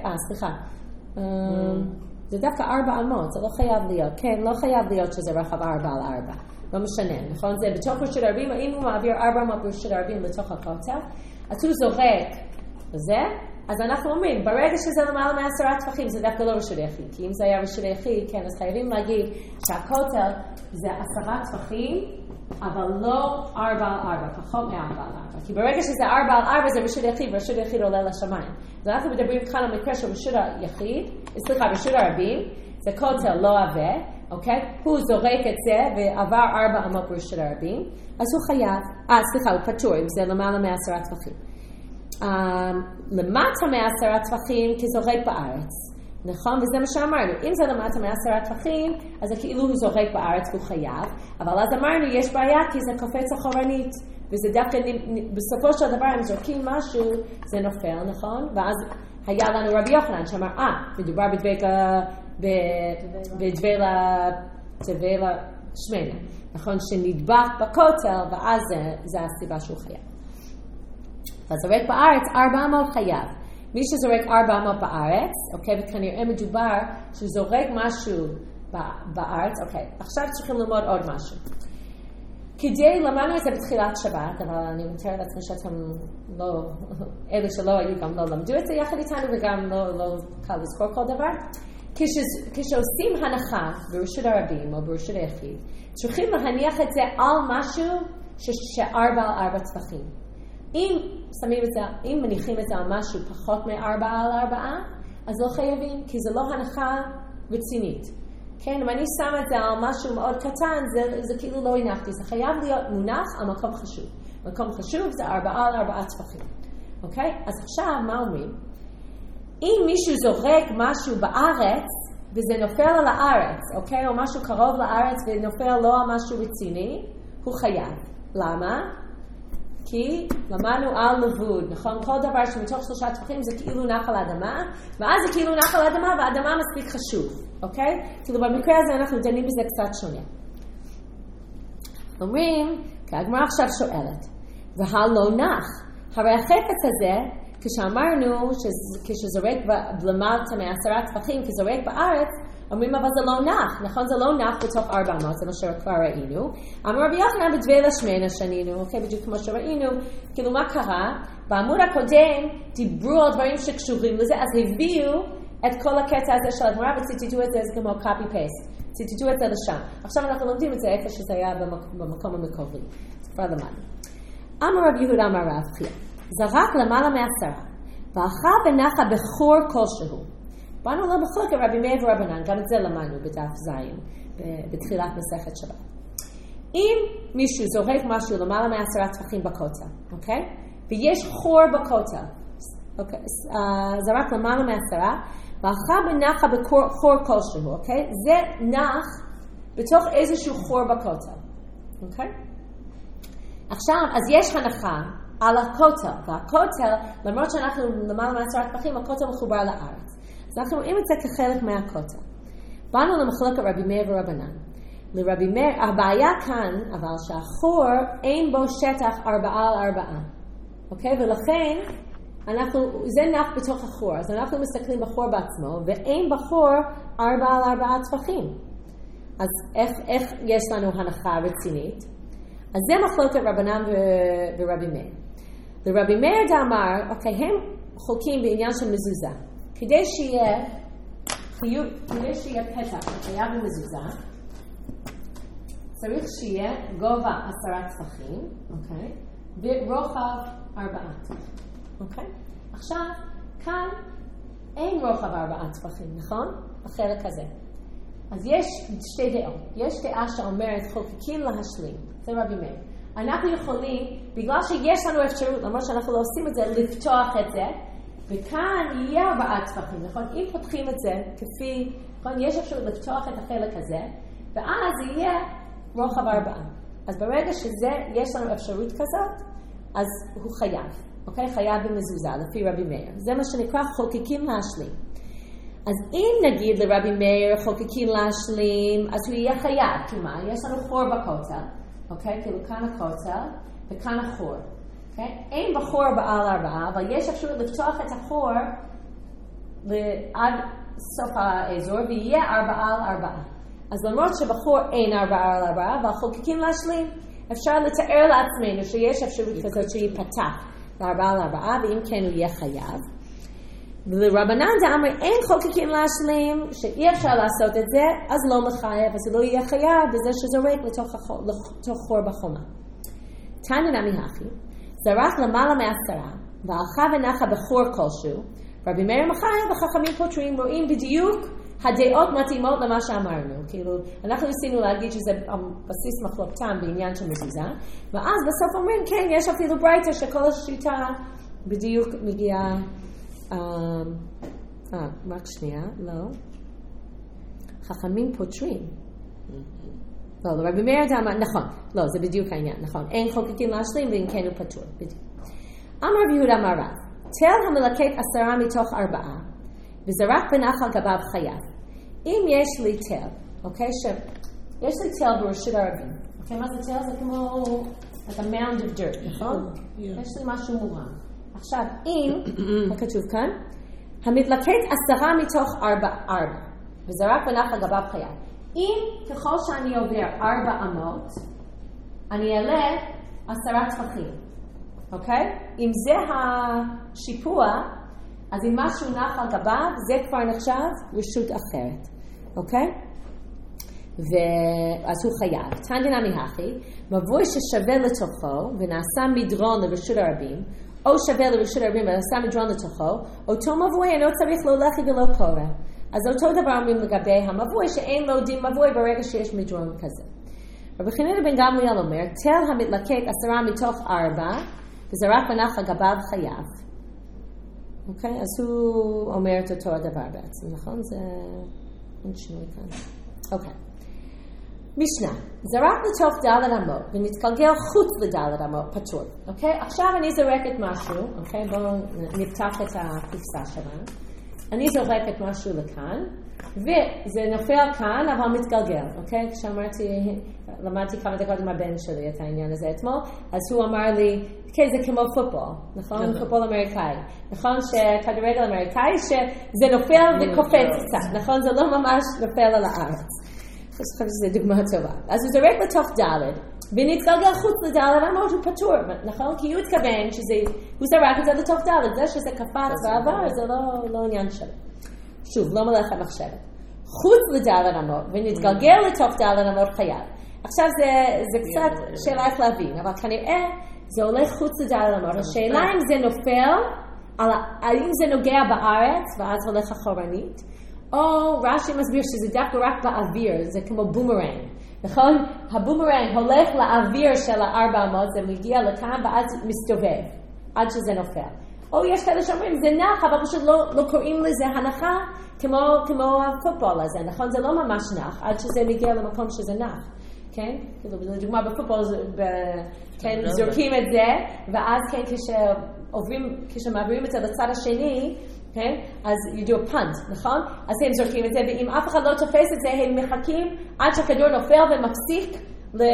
זה דווקא 4 אמות, זה לא חייב להיות, כן, לא חייב להיות שזה רחב 4 על 4, לא משנה, נכון? זה בתוך רשות הרבים, אם הוא מעביר 4 אמות ברשות הרבים לתוך הכותל, אז הוא זורק וזה, אז אנחנו אומרים, ברגע שזה למעלה מ10 טפחים, זה דווקא לא רשות היחיד, כי אם זה היה רשות היחיד, כן, אז חייבים להגיד שהכותל זה 10 טפחים, אבל לא 4 על 4, פחות מ4 על 4. כי ברגע שזה 4 על 4 זה רשות היחיד, ורשות היחיד עולה לשמיים. אז אנחנו מדברים כאן על מקרה של רשות היחיד, סליחה, רשות הרבים, זה כותל לא עבה, אוקיי? הוא זורק את זה ועבר 4 אמות ברשות הרבים, אז הוא חייב, סליחה, הוא פטור, אם זה למעלה מ10 טפחים. למטה מ10 טפחים כזורק בארץ. נכון? וזה מה שאמרנו. אם זה למטה מ10 טפחים, אז זה כאילו הוא זורק בארץ והוא חייב. אבל אז אמרנו, יש בעיה כי זה קופץ אחורנית. וזה דווקא, בסופו של דבר, אם זורקים משהו, זה נופל, נכון? ואז היה לנו רבי יוחנן שאמר, מדובר בדבלה שמנה. נכון? שנדבק בכותל, ואז זה הסיבה שהוא חייב. אז זורק בארץ, 400 חייב. מי שזורק 400 בארץ, אוקיי, וכנראה מדובר שזורק משהו בארץ, אוקיי, עכשיו צריכים ללמוד עוד משהו. למדנו את זה בתחילת שבת, אבל אני מתאר לעצמי שאתם לא, אלה שלא היו גם לא למדו את זה יחד איתנו, וגם לא קל לזכור כל דבר. כשעושים הנחה ברשות הרבים או ברשות היחיד, צריכים להניח את זה על משהו ש4 על 4 טפחים. אם מניחים את זה על משהו פחות מ4 על 4, אז לא חייבים, כי זה לא הנחה רצינית. כן, אם אני שם את זה על משהו מאוד קטן, זה כאילו לא הנחתי. זה חייב להיות מונח על מקום חשוב. מקום חשוב זה 4 על 4 טפחים. אוקיי? אז עכשיו, מה אומרים? אם מישהו זורק משהו בארץ, וזה נופל על הארץ, אוקיי? או משהו קרוב לארץ ונופל לא על משהו רציני, הוא חייב. למה? כי למדנו על לבוד, נכון? כל דבר שמתוך 3 טפחים זה כאילו נח על האדמה, ואז זה כאילו נח על האדמה, והאדמה מספיק חשוב, אוקיי? כאילו במקרה הזה אנחנו דנים בזה קצת שונה. אומרים, כי הגמרא עכשיו שואלת, והלא נח, הרי החפץ הזה, כשאמרנו כשזורק למטה מ10 טפחים, כזורק בארץ, אומרים אבל זה לא נח, נכון? זה לא נח בתוך 400, זה מה שכבר ראינו. אמר רבי יוחנן בדבלה שמנה שנינו, אוקיי, בדיוק כמו שראינו, כאילו מה קרה? בעמוד הקודם דיברו על דברים שקשורים לזה, אז הביאו את כל הקטע הזה של הגמרא וציטטו את זה, זה כמו copy paste, ציטטו את זה לשם. עכשיו אנחנו לומדים את זה איפה שזה היה במקום המקורי, אז כבר למדנו. אמר רבי יהודה אמר רב חייא, זרק למעלה מ10, והלכה ונחה בחור כלשהו. באנו למחלוקת רבי מאיר ורבנן, גם את זה למדנו בדף זין, בתחילת מסכת שבת. אם מישהו זורק משהו למעלה מ10 טפחים בכותל, אוקיי? ויש חור בכותל, אוקיי? זרק למעלה מ10, והלכה ונחה בחור כלשהו, אוקיי? זה נח בתוך איזשהו חור בכותל, אוקיי? עכשיו, אז יש הנחה על הכותל, והכותל, למרות שאנחנו למעלה מ10 טפחים, הכותל מחובר לארץ. אז אנחנו רואים את זה כחלק מהכותל. באנו למחלוקת רבי מאיר ורבנן. לרבי מאיר, הבעיה כאן, אבל שהחור אין בו שטח 4 על 4. אוקיי? ולכן, זה נח בתוך החור. אז אנחנו מסתכלים בחור בעצמו, ואין בחור 4 על 4 טפחים. אז איך יש לנו הנחה רצינית? אז זה מחלוקת רבנן ורבי מאיר. לרבי מאיר דאמר, אוקיי, הם חולקים בעניין של מזוזה. כדי שיהיה פתח חייב במזוזה, צריך שיהיה גובה 10 טפחים, אוקיי? ורוחב 4, אוקיי? עכשיו, כאן אין רוחב 4 טפחים, נכון? בחלק הזה. אז יש שתי דעות. יש דעה שאומרת חוקקים להשלים. זה רבי מאיר. אנחנו יכולים, בגלל שיש לנו אפשרות, למרות שאנחנו לא עושים את זה, לפתוח את זה, וכאן יהיה 4 טפחים, נכון? אם פותחים את זה, כפי, נכון? יש אפשרות לפתוח את החלק הזה, ואז יהיה רוחב 4. אז ברגע שזה, יש לנו אפשרות כזאת, אז הוא חייב, אוקיי? חייב במזוזה, לפי רבי מאיר. זה מה שנקרא חוקקים להשלים. אז אם נגיד לרבי מאיר חוקקים להשלים, אז הוא יהיה חייב, כי מה? יש לנו חור בכותל, אוקיי? כאילו כאן הכותל וכאן החור, אוקיי? אין בחור בעל 4, אבל יש אפשרות לפתוח את החור עד סוף האזור, ויהיה 4 על 4. אז למרות שבחור אין 4 על 4, אבל חוקקים להשלים, אפשר לתאר לעצמנו שיש אפשרות כזאת שיפתח ל4 על 4, ואם כן הוא יהיה חייב. ולרבנן דאמר אין חוקקים להשלים, שאי אפשר לעשות את זה, אז לא מחייב, אז לא יהיה חייב בזה שזורק לתוך חור בחומה. תניא נמי הכי, זרק למעלה מ10, והלכה ונחה בחור כלשהו, רבי מאיר מחייב, וחכמים פותרים, רואים בדיוק הדעות מתאימות למה שאמרנו. כאילו, אנחנו ניסינו להגיד שזה בסיס מחלוקתם בעניין של מזוזה, ואז בסוף אומרים, כן, יש אפילו ברייתא שכל השיטה בדיוק מגיעה, רק שנייה, לא. חכמים פותרים. לא, רבי מאיר דאמר, נכון, לא, זה בדיוק העניין, נכון. אין חוקקים להשלים, ואם כן הוא פתור, בדיוק. אמר רבי יהודה אמר רב, תל המלקט 10 מתוך 4, וזרק ונח על גביו חייב. אם יש לי תל, אוקיי, יש לי תל ברשות הרבים, אוקיי, מה זה תל? זה כמו, like a mound of dirt, נכון? יש לי משהו מורם. עכשיו, אם, מה כתוב כאן? המתלקט 10 מתוך 4, וזרק ונח על גביו חייב. אם ככל שאני עובר 4 אמות, אני אעלה 10 טפחים, אוקיי? אם זה השיפוע, אז אם משהו נח על גביו, זה כבר נחשב רשות אחרת, אוקיי? אז הוא חייב. תניא נמי הכי, מבוי ששווה לתוכו ונעשה מדרון לרשות הרבים, או שווה לרשות הרבים ונעשה מדרון לתוכו, אותו מבוי אינו צריך לא לחי ולא קורא. אז אותו דבר אומרים לגבי המבוי, שאין לו דין מבוי ברגע שיש מדרון כזה. רבי חנינא בן גמליאל אומר, תל המתלקט 10 מתוך 4, וזרק ונח על גביו חייב. אוקיי? אז הוא אומר את אותו הדבר בעצם, נכון? זה אין שינוי כאן. אוקיי. משנה, זרק לתוך ד' אמות ונתגלגל חוץ לד' אמות פטור. אוקיי? עכשיו אני זורקת משהו, אוקיי? בואו נפתח את הקופסה שלנו. אני זורקת משהו לכאן, וזה נופל כאן, אבל מתגלגל, אוקיי? כשאמרתי, למדתי כמה דקות עם הבן שלי את העניין הזה אתמול, אז הוא אמר לי, כן, זה כמו פוטבול, נכון? פוטבול אמריקאי. נכון שכדורגל אמריקאי, שזה נופל וקופץ קצת, נכון? זה לא ממש נופל על הארץ. אני חושבת שזו דוגמה טובה. אז הוא זורק לתוך ד' ונתגלגל חוץ לד' אמות הוא פטור, נכון? כי הוא התכוון שהוא זרק את זה לתוך ד', זה שזה קפץ ועבר, זה לא עניין שלו. שוב, לא מלאכת מחשבת. חוץ לד' אמות ונתגלגל לתוך ד' אמות חייב. עכשיו זה קצת שאלה איך להבין, אבל כנראה זה הולך חוץ לד' אמות. השאלה אם זה נופל, האם זה נוגע בארץ ואז הולך אחורנית, או רש"י מסביר שזה דווקא רק באוויר, זה כמו בומרנג. נכון? הבומרנג הולך לאוויר של 400, זה מגיע לכאן ואז מסתובב, עד שזה נופל. או יש כאלה שאומרים, זה נח, אבל פשוט לא קוראים לזה הנחה, כמו הפוטבול הזה, נכון? זה לא ממש נח, עד שזה מגיע למקום שזה נח. כן? לדוגמה, בפוטבול, כן, זורקים את זה, ואז כן, כשמעבירים את זה לצד השני, כן? אז you do a punt, נכון? אז הם זורקים את זה, ואם אף אחד לא תופס את זה, הם מחכים עד שהכדור נופל ומפסיק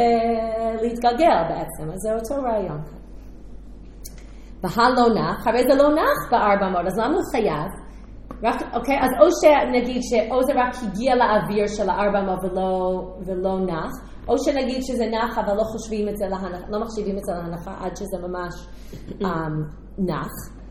להתגלגל בעצם. אז זה אותו רעיון. והלא נח, הרי זה לא נח ב400, אז למה הוא חייב? אוקיי, אז או שנגיד שאו זה רק הגיע לאוויר של 400 ולא נח, או שנגיד שזה נח, אבל לא חושבים את זה להנחה, לא מחשיבים את זה להנחה עד שזה ממש נח.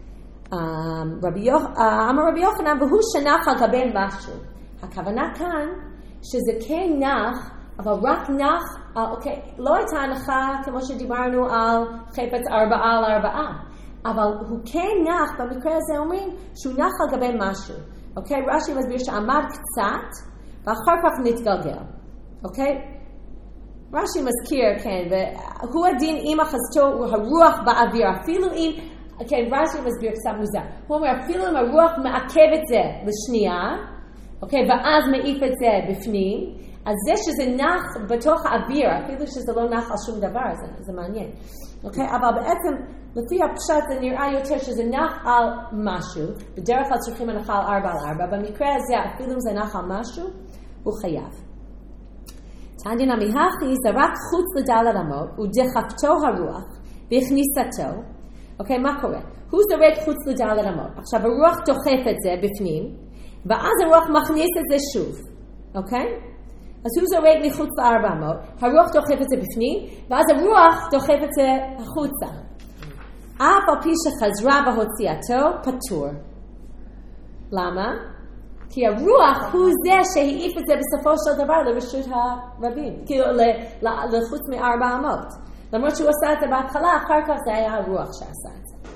אמר רבי יוחנן, והוא שנח על גבי משהו. הכוונה כאן שזה כן נח, אבל רק נח, אוקיי, לא הייתה הנחה כמו שדיברנו על חפץ 4 על 4, אבל הוא כן נח, במקרה הזה אומרים שהוא נח על גבי משהו. אוקיי? רש"י מסביר שעמד קצת, ואחר כך נתגלגל. אוקיי? רש"י מזכיר, כן, והוא הדין אם אחזתו הרוח באוויר, אפילו אם, כן, רש"י מסביר קצת מוזר. הוא אומר, אפילו אם הרוח מעכב את זה לשנייה, אוקיי, ואז מעיף את זה בפנים, אז זה שזה נח בתוך האוויר, אפילו שזה לא נח על שום דבר, זה מעניין. אוקיי? אבל בעצם, לפי הפשט זה נראה יותר שזה נח על משהו, בדרך כלל צריכים הנחה על 4 על 4, במקרה הזה, אפילו אם זה נח על משהו, הוא חייב. תניא נמי הכי זרק חוץ לדלת אמות, ודחפתו הרוח, והכניסתו. אוקיי, מה קורה? הוא זורק חוץ לדלת אמות. עכשיו, הרוח דוחף את זה בפנים, ואז הרוח מכניס את זה שוב. אוקיי? אז הוא זורק מחוץ ל400, הרוח דוחף את זה בפנים, ואז הרוח דוחף את זה החוצה. אף על פי שחזרה בהוציאתו, פטור. למה? כי הרוח הוא זה שהעיף את זה בסופו של דבר לרשות הרבים, כאילו לחוץ מ400. למרות שהוא עשה את זה בהתחלה, אחר כך זה היה הרוח שעשה את זה.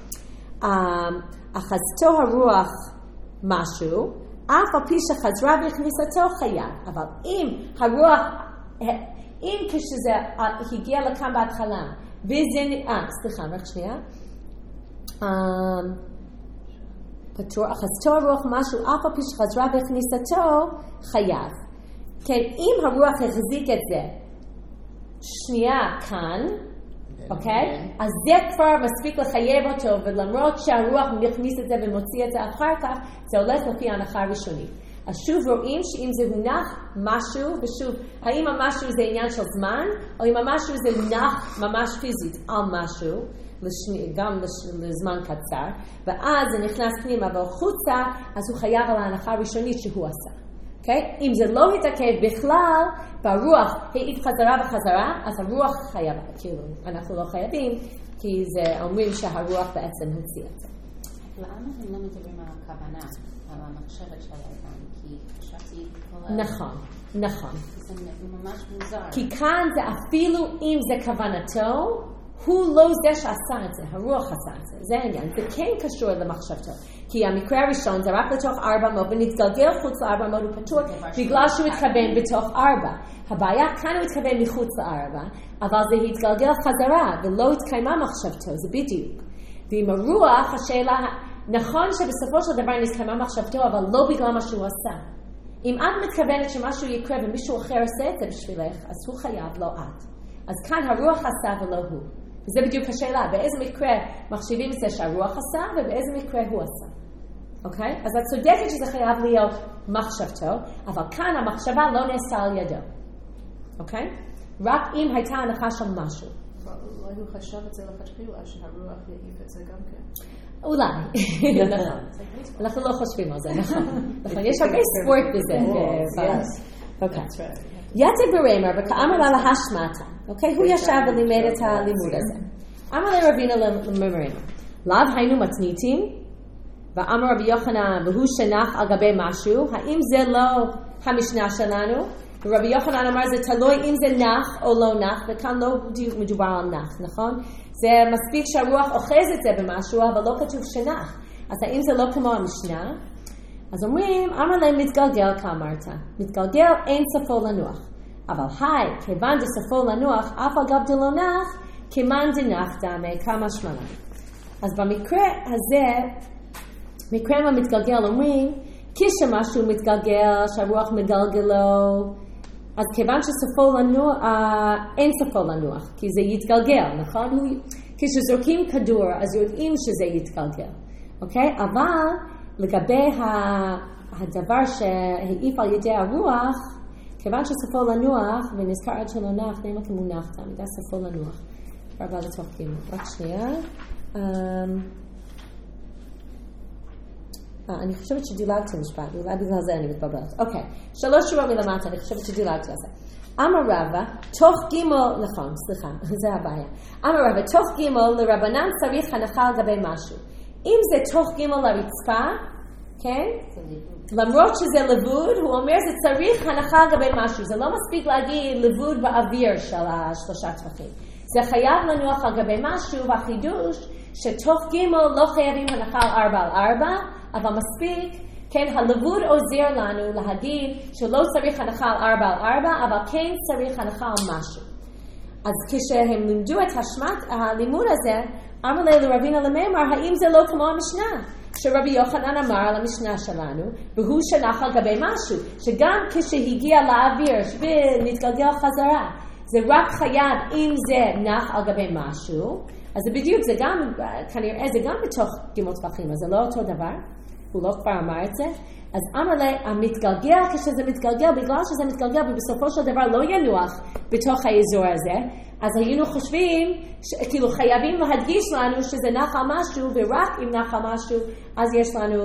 אחזתו הרוח משהו, אף על פי שחזרה והכניסתו חייב. אבל אם הרוח, אם כשזה הגיע לכאן בהתחלה, וזה, רק שנייה. פטור, אחזתו הרוח משהו, אף על פי שחזרה והכניסתו חייב. כן, אם הרוח החזיק את זה שנייה כאן, אוקיי? אז זה כבר מספיק לחייב אותו, ולמרות שהרוח מכניס את זה ומוציא את זה אחר כך, זה הולך לפי ההנחה הראשונית. אז שוב רואים שאם זה הונח משהו, ושוב, האם המשהו זה עניין של זמן, או אם המשהו זה הונח ממש פיזית על משהו, גם לזמן קצר, ואז זה נכנס פנימה והחוצה, אז הוא חייב על ההנחה הראשונית שהוא עשה. Okay? אם זה לא התעכב בכלל, והרוח העיף חזרה וחזרה, אז הרוח חייב, כאילו, אנחנו לא חייבים, כי זה אומרים שהרוח בעצם הוציא את זה. למה הם לא מדברים על הכוונה, על המחשבת של האדם? כי חשבתי כל נכון, נכון. זה ממש מוזר. כי כאן זה אפילו אם זה כוונתו, הוא לא זה שעשה את זה, הרוח עשה את זה, זה העניין, זה כן קשור למחשבתו. כי המקרה הראשון זה רק בתוך 400 ונתגלגל חוץ ל400 הוא פתור בגלל שהוא התכוון בתוך 4. הבעיה כאן הוא התכוון מחוץ ל4, אבל זה התגלגל חזרה ולא התקיימה מחשבתו, זה בדיוק. ועם הרוח השאלה, נכון שבסופו של דבר נתקיימה מחשבתו, אבל לא בגלל מה שהוא עשה. אם את מתכוונת שמשהו יקרה ומישהו אחר עושה את זה בשבילך, אז הוא חייב, לא את. אז כאן הרוח עשה ולא הוא. וזה בדיוק השאלה, באיזה מקרה מחשיבים את זה שהרוח עשה, ובאיזה מקרה הוא עשה. אוקיי? אז את צודקת שזה חייב להיות מחשבתו, אבל כאן המחשבה לא נעשה על ידו. אוקיי? רק אם הייתה הנחה של משהו. אולי הוא חשב את זה לכתחילה, שהרוח יעיף את זה גם כן. אולי. נכון. אנחנו לא חושבים על זה, נכון. יש הרבה ספורט בזה. אוקיי. יצא ברמר וכאמר לה להשמעתה. אוקיי? הוא ישב ולימד את הלימוד הזה. אמר לרבינו למרמר, לאו היינו מתניתים? ואמר רבי יוחנן, והוא שנח על גבי משהו, האם זה לא המשנה שלנו? ורבי יוחנן אמר, זה תלוי אם זה נח או לא נח, וכאן לא מדובר על נח, נכון? זה מספיק שהרוח אוחז את זה במשהו, אבל לא כתוב שנח. אז האם זה לא כמו המשנה? אז אומרים, אמר להם מתגלגל כאמרת. מתגלגל אין ספו לנוח. אבל היי, כיוון דספו לנוח, אף על גב דלא נח, כמן דנח דמי, כמה שמלה. אז במקרה הזה, מקרה מה מתגלגל אומרים, כשמשהו מתגלגל, שהרוח מגלגלו, אז כיוון שספו לנוח, אין ספו לנוח, כי זה יתגלגל, נכון? כשזורקים כדור, אז יודעים שזה יתגלגל, אוקיי? אבל לגבי הדבר שהעיף על ידי הרוח, כיוון שספו לנוח, ונזכר עד שלא נח, נאמר כמונח, תמידה ספו לנוח. כבר בא לתוחקים. רק שנייה. אני חושבת שדילגתי משפט, אולי בגלל זה אני מתבלבלת. אוקיי, 3 שורות מלמטה, אני חושבת שדילגתי על זה. אמר רבא, תוך גימל, נכון, סליחה, זה הבעיה. אמר רבא, תוך גימל לרבנן צריך הנחה על גבי משהו. אם זה תוך גימל לרצפה, כן? למרות שזה לבוד, הוא אומר זה צריך הנחה על גבי משהו. זה לא מספיק להגיד לבוד באוויר של 3 טפחים. זה חייב לנוח על גבי משהו, והחידוש שתוך ג' לא חייבים הנחה על 4 על 4, אבל מספיק, כן, הלבוד עוזר לנו להגיד שלא צריך הנחה על 4 על 4, אבל כן צריך הנחה על משהו. אז כשהם לימדו את הלימוד הזה, אמר לרבינו למימר, האם זה לא כמו המשנה? שרבי יוחנן אמר על המשנה שלנו, והוא שנח על גבי משהו, שגם כשהגיע לאוויר ונתגלגל חזרה, זה רק חייב אם זה נח על גבי משהו, אז זה בדיוק, זה גם, כנראה זה גם בתוך גימות טפחים, אז זה לא אותו דבר, הוא לא כבר אמר את זה, אז אמר לה, המתגלגל, כשזה מתגלגל, בגלל שזה מתגלגל, ובסופו של דבר לא ינוח בתוך האזור הזה, אז היינו חושבים, כאילו חייבים להדגיש לנו שזה נח על משהו, ורק אם נח על משהו, אז יש לנו,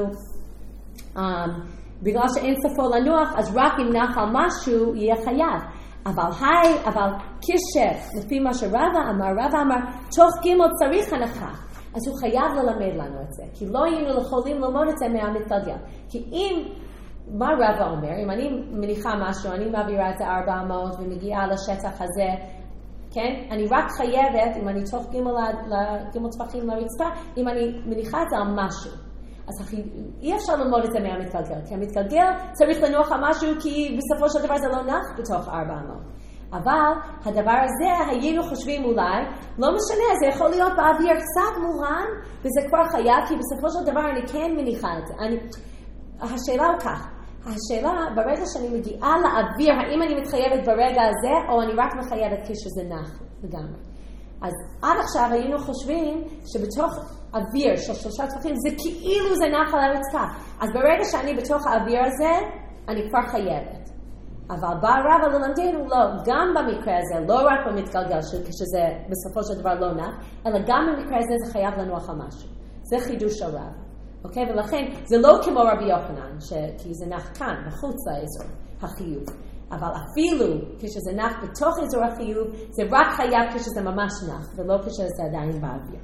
בגלל שאין סופו לנוח, אז רק אם נח על משהו יהיה חייב. אבל כשם, לפי מה שרבא אמר, תוך ג' צריך הנחה. אז הוא חייב ללמד לנו את זה, כי לא היינו יכולים ללמוד את זה מהמתגלגל. כי אם, מה רבא אומר, אם אני מניחה משהו, אני מעבירה את 400 ומגיעה לשטח הזה, כן? אני רק חייבת, אם אני תוך ג' טפחים לרצפה, אם אני מניחה את זה על משהו. אז אי אפשר ללמוד את זה מהמתגלגל, כי המתגלגל צריך לנוח על משהו, כי בסופו של דבר זה לא נח בתוך 400. אבל הדבר הזה היינו חושבים אולי, לא משנה, זה יכול להיות באוויר קצת מורן, וזה כבר חייב, כי בסופו של דבר אני כן מניחה את זה. השאלה הוא כך, השאלה ברגע שאני מגיעה לאוויר, האם אני מתחייבת ברגע הזה, או אני רק מחייבת כשזה נח לגמרי. אז עד עכשיו היינו חושבים שבתוך אוויר של 3 טפחים, זה כאילו זה נח על הרצפה. אז ברגע שאני בתוך האוויר הזה, אני כבר חייבת. אבל בא רבא ללמדנו, לא, גם במקרה הזה, לא רק במתגלגל, כשזה בסופו של דבר לא נח, אלא גם במקרה הזה זה חייב לנוח על משהו. זה חידוש של רבא. אוקיי? ולכן זה לא כמו רבי יוחנן, כי זה נח כאן, מחוץ לאזור החיוב. אבל אפילו כשזה נח בתוך אזור החיוב, זה רק חייב כשזה ממש נח, ולא כשזה עדיין באוויר.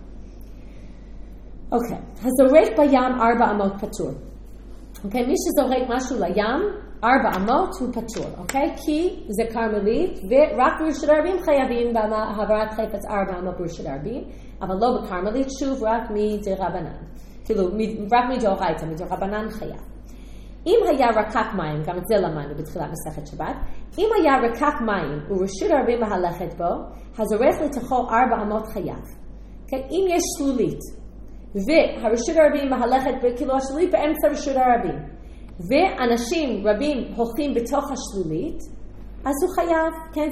אוקיי, הזורק בים 4 אמות פטור. אוקיי, מי שזורק משהו לים, 4 אמות הוא פטור, אוקיי? כי זה קרמלית, ורק ברשות הרבים חייבים בהעברת חפץ 4 אמות ברשות הרבים, אבל לא בקרמלית, שוב רק מדרבנן. כאילו, רק מדאורייתא, מדרבנן חייב. אם היה רקק מים, גם את זה למדנו בתחילת מסכת שבת, אם היה רקק מים ורשות הרבים מהלכת בו, הזורק לתוכו 4 אמות חייב. Okay? אם יש שלולית, והרשות הרבים מהלכת, כאילו השלולית באמצע רשות הרבים, ואנשים רבים הולכים בתוך השלולית, אז הוא חייב, כן?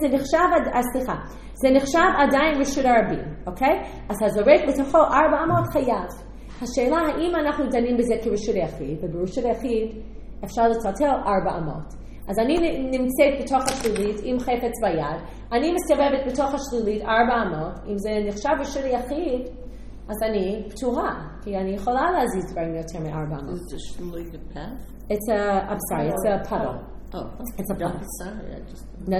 זה נחשב עדיין רשות הרבים, אוקיי? אז הזורק לתוכו 4 אמות חייב. השאלה האם אנחנו דנים בזה כרשות היחיד, וברשות היחיד אפשר לטלטל 4 אמות. אז אני נמצאת בתוך השלולית עם חפץ ביד, אני מסתובבת בתוך השלולית 4 אמות, אם זה נחשב רשות היחיד, אז אני פטורה, כי אני יכולה להזיז דברים יותר מ4 אמות. Is the shlulit a path? I'm sorry, it's a puddle. Oh, it's a puddle. Sorry, I just... No.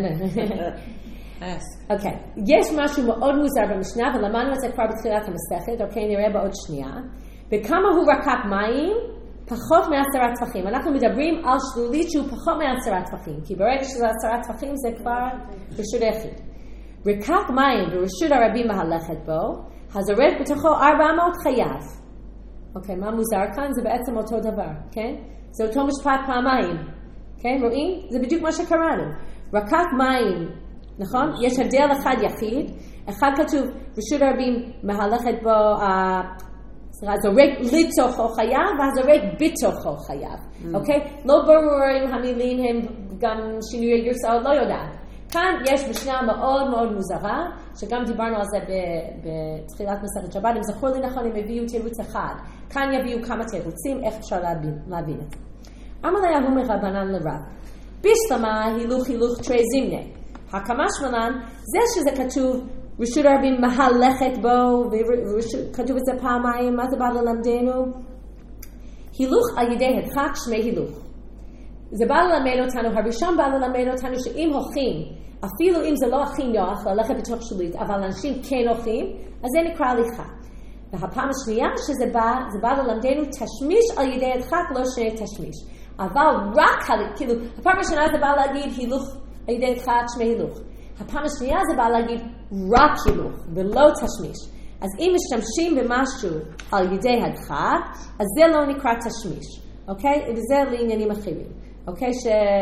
ask. אוקיי, יש משהו מאוד מוזר במשנה, ולמדנו את זה כבר בתחילת המסכת, אוקיי, נראה בעוד שנייה. וכמה הוא רקק מים? פחות מ10 טפחים. אנחנו מדברים על שלולית שהוא פחות מ10 טפחים, כי ברגע שזה 10 טפחים זה כבר רשות היחיד. רקק מים ורשות הרבים מהלכת בו, הזורק בתוכו 400 חייב. אוקיי, מה מוזר כאן? זה בעצם אותו דבר, כן? זה אותו משפט פעמיים. כן, רואים? זה בדיוק מה שקראנו. רקק מים, נכון? יש הבדל אחד יחיד. אחד כתוב, רשות הרבים מהלכת בו, הזורק לתוכו חייב, והזורק בתוכו חייב. אוקיי? לא ברור אם המילים הם גם שינוי גרסאות, לא יודעת. כאן יש משנה מאוד מאוד מוזרה, שגם דיברנו על זה בתחילת מסכת שבת, אם זכור לי נכון, הם הביאו תירוץ אחד. כאן יביאו כמה תירוצים, איך אפשר להבין את זה. אמר לה הוא מרבנן לרב. בשלמה הילוך תרי זימנה. הקמש מלן, זה שזה כתוב, רשות הרבים מהלכת בו, וכתוב את זה פעמיים, מה זה בא ללמדנו? הילוך על ידי הדחק שמי הילוך. זה בא ללמד אותנו, הראשון בא ללמד אותנו שאם הולכים, אפילו אם זה לא הכי נוח ללכת בתוך שלולית, אבל אנשים כן הולכים, אז זה נקרא הליכה. והפעם השנייה שזה בא ללמדנו תשמיש על ידי הדחק, לא שני תשמיש. אבל רק, כאילו, הפעם השנייה זה בא להגיד הילוך על ידי הדחק שמי הילוך. הפעם השנייה זה בא להגיד רק הילוך ולא תשמיש. אז אם משתמשים במשהו על ידי הדחק, אז זה לא נקרא תשמיש, אוקיי? וזה לעניינים אחרים, אוקיי?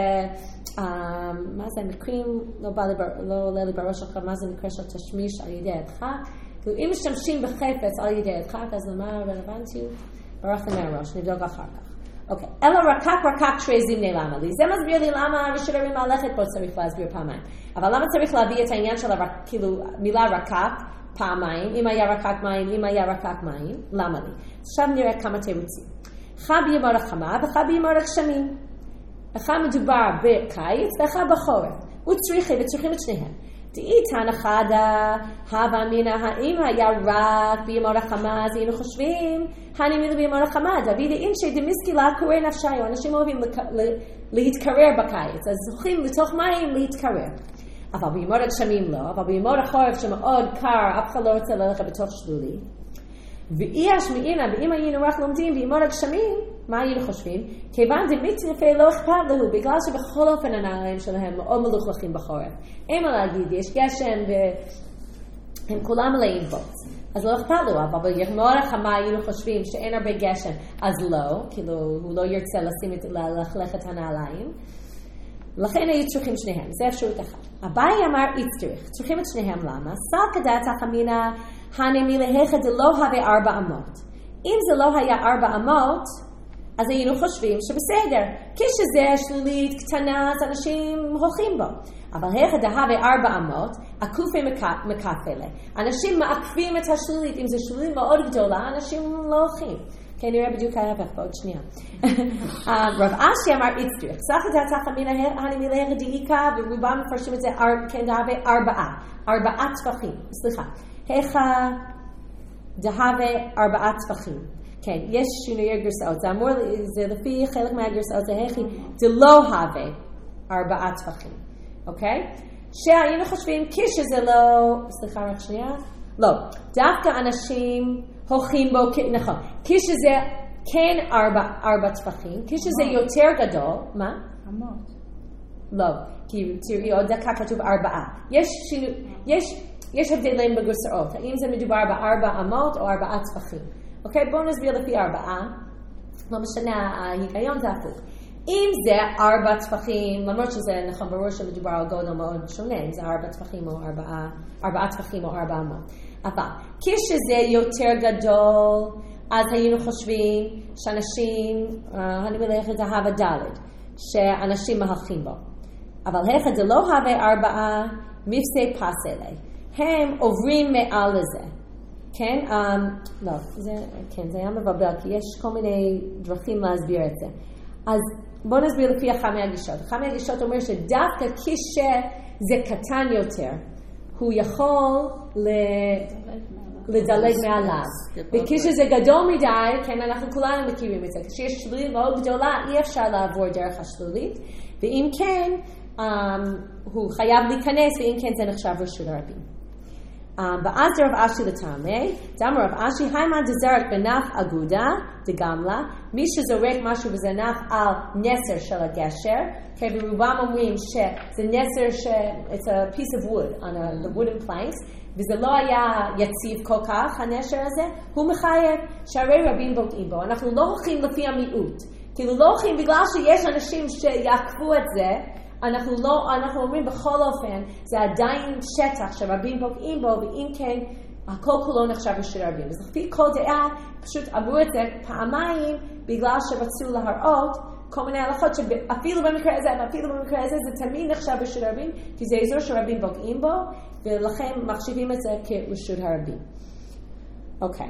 מה זה מקרים, לא עולה לי בראש אחר, מה זה מקרה של תשמיש על ידי הדחק? אם משתמשים בחפץ על ידי הדחק, אז למה הרלוונטיות? ברח לי מהראש, נבדוק אחר כך. אוקיי, אלא רקק שרזים נעלמה לי. זה מסביר לי למה רשות הרים מהלכת פה צריך להסביר פעמיים. אבל למה צריך להביא את העניין של מילה רקק פעמיים, אם היה רקק מים, אם היה רקק מים, למה לי? עכשיו נראה כמה תירוצים. אחד בימות החמה ואחד בימות הגשמים. אחד מדובר בקיץ ואחד בחורף. וצריכים את שניהם. תהיתן אחד הווה אמינא, האם היה רק בימות החמה, אז היינו חושבים, הנימילה בימות החמה, דוד אינשי דמיסקילה קורא נפשיו, אנשים אוהבים להתקרר בקיץ, אז זוכים לתוך מים להתקרר. אבל בימות הגשמים לא, אבל בימות החורף שמאוד קר, אף אחד לא רוצה ללכת בתוך שלולית. ואיש מעינה, ואם היינו רק לומדים בימות הגשמים, מה היינו חושבים? כיוון דמיטנפי לא אכפת לו, בגלל שבכל אופן הנעליים שלהם מאוד מלוכלכים בחורף. אין מה להגיד, יש גשם והם כולם מלאים בוץ. אז לא אכפת לו, אבל בימות החמה היינו חושבים שאין הרבה גשם, אז לא, כאילו הוא לא ירצה ללכלך את הנעליים. לכן היו צריכים שניהם, זה אפשרות אחת. אביי אמר צריכים את שניהם, למה? סל כדעת החמינה הנמי להיכת זה לא הווה 4 אמות. אם זה לא היה 4 אמות, אז היינו חושבים שבסדר, כשזה שלולית קטנה, אז אנשים הולכים בו. אבל היכת זה הווה 4 אמות, הקופי מקפלה. אנשים מעקבים את השלולית, אם זה שלולית מאוד גדולה, אנשים לא הולכים. כן, נראה בדיוק ההפך בעוד שנייה. רב אשי אמר איצטריך. סחת דעתך מן הנמי להיכת דאיקה, ורובם מפרשים את זה, כן, זה הווה 4 טפחים. סליחה. היכה דהווה 4 טפחים. כן, יש שינוי גרסאות. זה לפי חלק מהגרסאות, זה היכי, זה לא הווה 4 טפחים. אוקיי? שהיינו חושבים, כשזה לא, סליחה רק שנייה, לא, דווקא אנשים הולכים בו, נכון, כשזה כן 4 טפחים, כשזה יותר גדול, מה? אמות. לא, כי תראי עוד דקה כתוב 4. יש הבדלים בגרסאות, האם זה מדובר ב4 אמות או 4 טפחים. אוקיי, בואו נסביר לפי 4. לא משנה, ההיגיון זה הפוך. אם זה 4 טפחים, למרות שזה נכון ברור שמדובר על גודל מאוד שונה, אם זה 4 טפחים או 4 טפחים או 4 אמות. אבל כשזה יותר גדול, אז היינו חושבים שאנשים, אני מלכת זה הווה ד', שאנשים מהלכים בו. אבל היכת זה לא הווה 4, מפסי פסלי. הם עוברים מעל לזה. כן? לא, זה היה מבלבל, כי יש כל מיני דרכים להסביר את זה. אז בואו נסביר לפי אחת מהגישות. אחת מהגישות אומר שדווקא כשזה קטן יותר, הוא יכול לדלג מעליו. וכשזה גדול מדי, כן, אנחנו כולנו מכירים את זה. כשיש שלולית מאוד גדולה, אי אפשר לעבור דרך השלולית. ואם כן, הוא חייב להיכנס, ואם כן זה נחשב רשות הרבים. ואז רב אשי לטעמי, דאמר רב אשי, היימן דזרק בנח אגודה, דגמלה, מי שזורק משהו בזנח על נסר של הגשר, כי ברובם אומרים שזה נסר, it's a piece of wood on the wooden planks, וזה לא היה יציב כל כך, הנשר הזה, הוא מחייב שהרי רבים בוטעים בו. אנחנו לא הולכים לפי המיעוט, כאילו לא הולכים בגלל שיש אנשים שיעקבו את זה, אנחנו אומרים בכל אופן, זה עדיין שטח שרבים פוגעים בו, ואם כן, הכל כולו נחשב רשות הרבים. אז לפי כל דעה, פשוט אמרו את זה פעמיים, בגלל שרצו להראות כל מיני הלכות, שאפילו במקרה הזה, זה תמיד נחשב רשות הרבים, כי זה אזור שרבים פוגעים בו, ולכן מחשיבים את זה כרשות הרבים. אוקיי.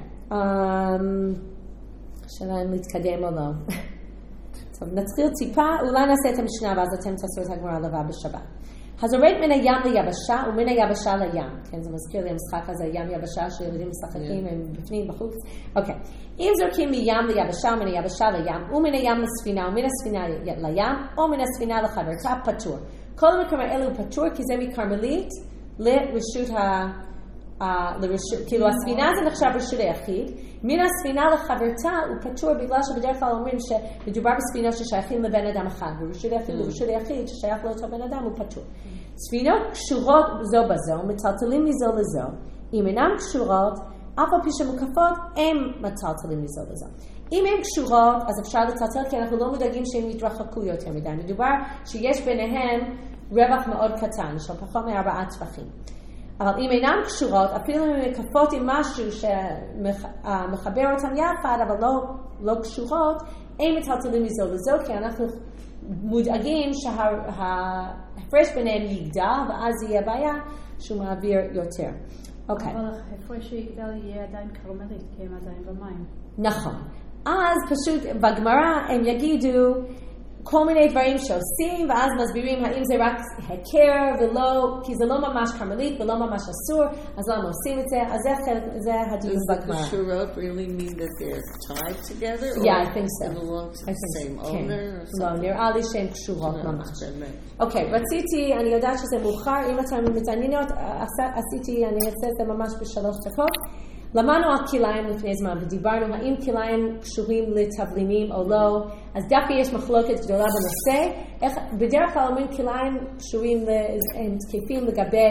השאלה אם להתקדם או לא. טוב, נתחיל טיפה, אולי נעשה את המשנה ואז אתם תעשו את הגמרא לבא בשבת. הזורק מן הים ליבשה ומן היבשה לים. כן, זה מזכיר לי המשחק הזה, ים יבשה, שילדים משחקים, הם בפנים, בחוץ. אוקיי. אם זורקים מים ליבשה ומן היבשה לים, ומן הים לספינה ומן הספינה לים, או מן הספינה לחברתה, פטור. כל המקרים האלו פטור, כי זה מכרמלית לרשות כאילו הספינה זה נחשב רשות היחיד, מן הספינה לחברתה הוא פטור בגלל שבדרך כלל אומרים שמדובר בספינות ששייכים לבן אדם אחד, ורשות היחיד ששייך לאותו בן אדם הוא פטור. ספינות קשורות זו בזו, מטלטלים מזו לזו, אם אינם קשורות אף על פי שמוקפות, הם מטלטלים מזו לזו. אם הן קשורות, אז אפשר לטלטל, כי אנחנו לא מודאגים שהן יתרחקו יותר מדי. מדובר שיש ביניהם רווח מאוד קטן, יש פחות מ4 טפחים. אבל אם אינן קשורות, אפילו אם הן מקפות עם משהו שמחבר אותם יחד, אבל לא קשורות, אין מטלטלים מזו לזו, כי אנחנו מודאגים שההפרש ביניהם יגדל, ואז יהיה בעיה שהוא מעביר יותר. אוקיי. אבל ההפרש שיגדל יהיה עדיין קרמלית, כי הם עדיין במים. נכון. אז פשוט בגמרא הם יגידו כל מיני דברים שעושים, ואז מסבירים האם זה רק הכר ולא, כי זה לא ממש קרמלית ולא ממש אסור, אז למה עושים את זה? אז זה הדיון בגמרא. Does the shurot really mean that they're tied together? Yeah, I think so. They belong to the same owner or something? לא, נראה לי שהן קשורות ממש. באמת. אוקיי, רציתי, אני יודעת שזה מאוחר, אם אתם מתעניינות, אני אעשה את זה ממש ב3 דקות. למדנו על כליים לפני זמן, ודיברנו האם כליים קשורים לתבלינים או לא, אז דווקא יש מחלוקת גדולה בנושא, בדרך כלל אומרים כליים קשורים, הם תקפים לגבי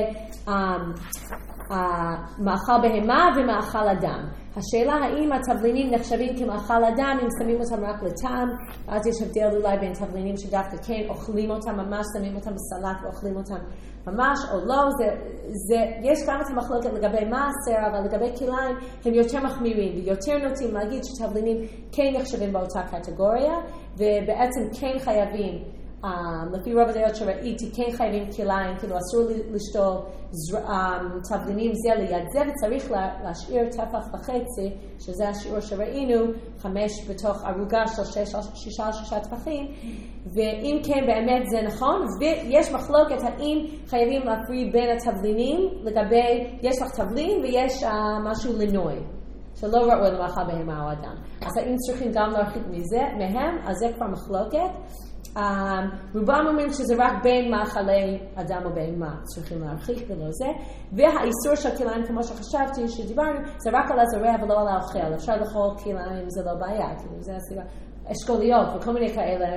מאכל בהמה ומאכל אדם. השאלה האם התבלינים נחשבים כמאכל אדם, אם שמים אותם רק לטעם, אז יש הבדל אולי בין תבלינים שדווקא כן אוכלים אותם ממש, שמים אותם בסלט ואוכלים אותם ממש או לא, יש גם את המחלוקת לגבי מעשר, אבל לגבי כליים הם יותר מחמירים ויותר נוטים להגיד שתבלינים כן נחשבים באותה קטגוריה, ובעצם כן חייבים, לפי רוב הדעות שראיתי, כן חייבים כליים, כאילו אסור לשתול תבלינים זה ליד זה, וצריך להשאיר טפח וחצי, שזה השיעור שראינו, 5 בתוך ערוגה של 6 טפחים, ואם כן באמת זה נכון, ויש מחלוקת האם חייבים להפריד בין התבלינים, לגבי, יש לך תבלין ויש משהו לנוי, שלא ראוי למאכל בהמה או אדם. אז האם צריכים גם להרחיק מהם, אז זה כבר מחלוקת. רובם אומרים שזה רק בין מאכלי אדם או בהמה, צריכים להרחיק ולא זה, והאיסור של כליים כמו שחשבתי שדיברנו, זה רק על הזורע ולא על האוכל, אפשר לאכול כליים, זה לא בעיה, כאילו זה הסיבה, אשכוליות וכל מיני כאלה,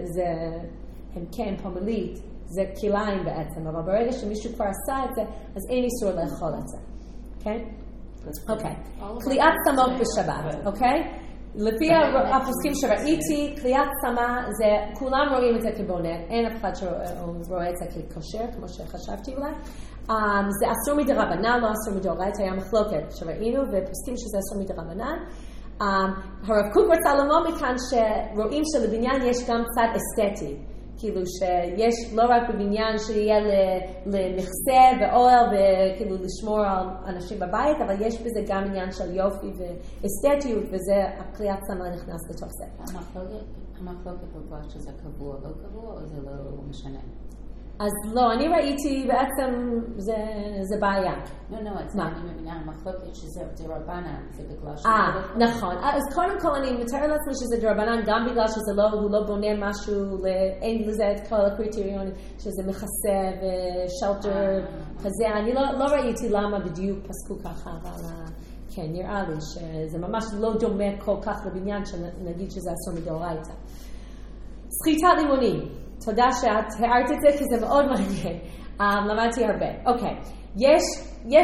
הם כן פומלית, זה כליים בעצם, אבל ברגע שמישהו כבר עשה את זה, אז אין איסור לאכול את זה, כן? אוקיי, קליעת צמות בשבת, אוקיי? לפי הפוסקים שראיתי, קליעת צמה זה, כולם רואים את זה כבונן, אין אף אחד שרואה את זה ככשר, כמו שחשבתי אולי. זה אסור מדרבנן, לא אסור מדאורייתא, היה מחלוקת שראינו, ופוסקים שזה אסור מדרבנן. הרב קוק רצה לומר מכאן שרואים שלבניין יש גם צד אסתטי, כאילו שיש לא רק בבניין שיהיה למכסה ואוהל וכאילו לשמור על אנשים בבית, אבל יש בזה גם עניין של יופי ואסתטיות, וזה הקליעת צמא נכנס לתוך זה. המחלוקת בגלל שזה קבוע, לא קבוע, או זה לא משנה? אז לא, אני ראיתי בעצם זה בעיה. לא, אני מבינה, המחלוקת שזה דרבנן, זה בגלל נכון. אז קודם כל אני מתאר לעצמי שזה דרבנן, גם בגלל שהוא לא בונה משהו, אין לזה את כל הקריטריונים, שזה מכסה ושלטר כזה. אני לא ראיתי למה בדיוק פסקו ככה, אבל כן, נראה לי שזה ממש לא דומה כל כך לבניין, שנגיד שזה אסור מדאורייתא. סחיטת לימונים. תודה שאת הערת את זה, כי זה מאוד מעניין. למדתי הרבה. אוקיי. יש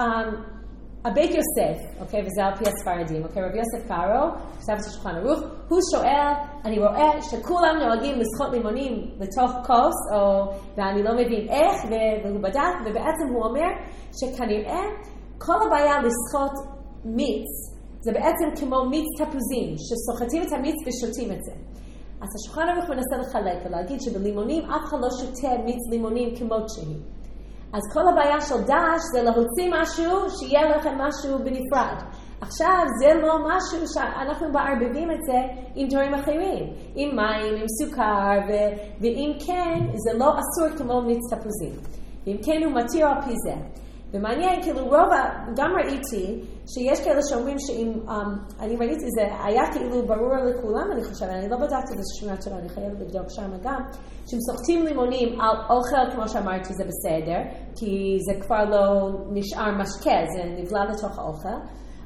הבית יוסף, אוקיי, וזה על פי הספרדים, אוקיי, רבי יוסף קארו, כתב את השולחן ערוך, הוא שואל, אני רואה שכולם נוהגים לשחות לימונים לתוך כוס, ואני לא מבין איך, והוא בדק, ובעצם הוא אומר שכנראה כל הבעיה לשחות מיץ, זה בעצם כמו מיץ תפוזים, שסוחטים את המיץ ושותים את זה. אז השולחן ערוך מנסה לחלק ולהגיד שבלימונים אף אחד לא שותה מיץ לימונים כמות שהיא. אז כל הבעיה של דש זה להוציא משהו שיהיה לכם משהו בנפרד. עכשיו זה לא משהו שאנחנו מערבבים את זה עם דברים אחרים, עם מים, עם סוכר, ואם כן זה לא אסור כמו מיץ תפוזים. ואם כן הוא מתיר על פי זה. ומעניין, כאילו גם ראיתי שיש כאלה שאומרים שאם, אני ראיתי זה היה כאילו ברור לכולם, אני חושבת, אני לא בדקתי בזה שמיעה שלו, אני חייבת לבדוק שם גם, שאם סוחטים לימונים על אוכל, כמו שאמרתי, זה בסדר, כי זה כבר לא נשאר משקה, זה נבלע לתוך האוכל.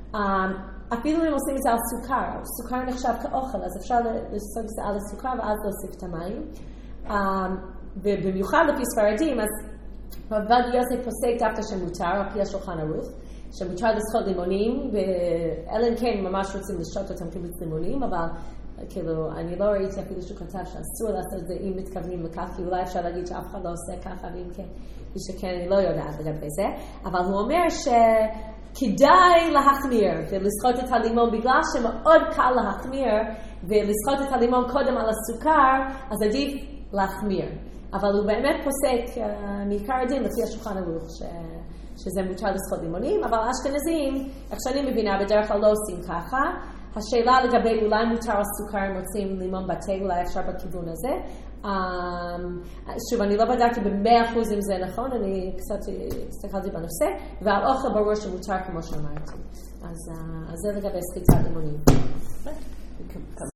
אפילו אם עושים את זה על סוכר, סוכר נחשב כאוכל, אז אפשר לעשות את זה על הסוכר ואז להוסיף את המים. ובמיוחד לפי ספרדים, אז אבל יוסף פוסק דווקא שמותר, על פי השולחן ערוך, שמותר לשחוט לימונים, אלא אם כן ממש רוצים לשחוט אותם קיבוץ לימונים, אבל כאילו, אני לא ראיתי אפילו שהוא כתב שאסור לעשות את זה אם מתכוונים לכך, כי אולי אפשר להגיד שאף אחד לא עושה ככה, ואם כן, ושכן אני לא יודעת לגבי זה, אבל הוא אומר שכדאי להחמיר ולשחוט את הלימון, בגלל שמאוד קל להחמיר ולשחוט את הלימון קודם על הסוכר, אז עדיף להחמיר. אבל הוא באמת פוסק מעיקר הדין לפי השולחן ערוך שזה מותר לשחוט לימונים, אבל אשכנזים, איך שאני מבינה, בדרך כלל לא עושים ככה. השאלה לגבי אולי מותר על סוכר אם רוצים לימון בתה, אולי אפשר בכיוון הזה. שוב, אני לא בדקתי ב100% אם זה נכון, אני קצת הסתכלתי בנושא, ועל אוכל ברור שמותר כמו שאמרתי. אז זה לגבי שחיטת לימונים.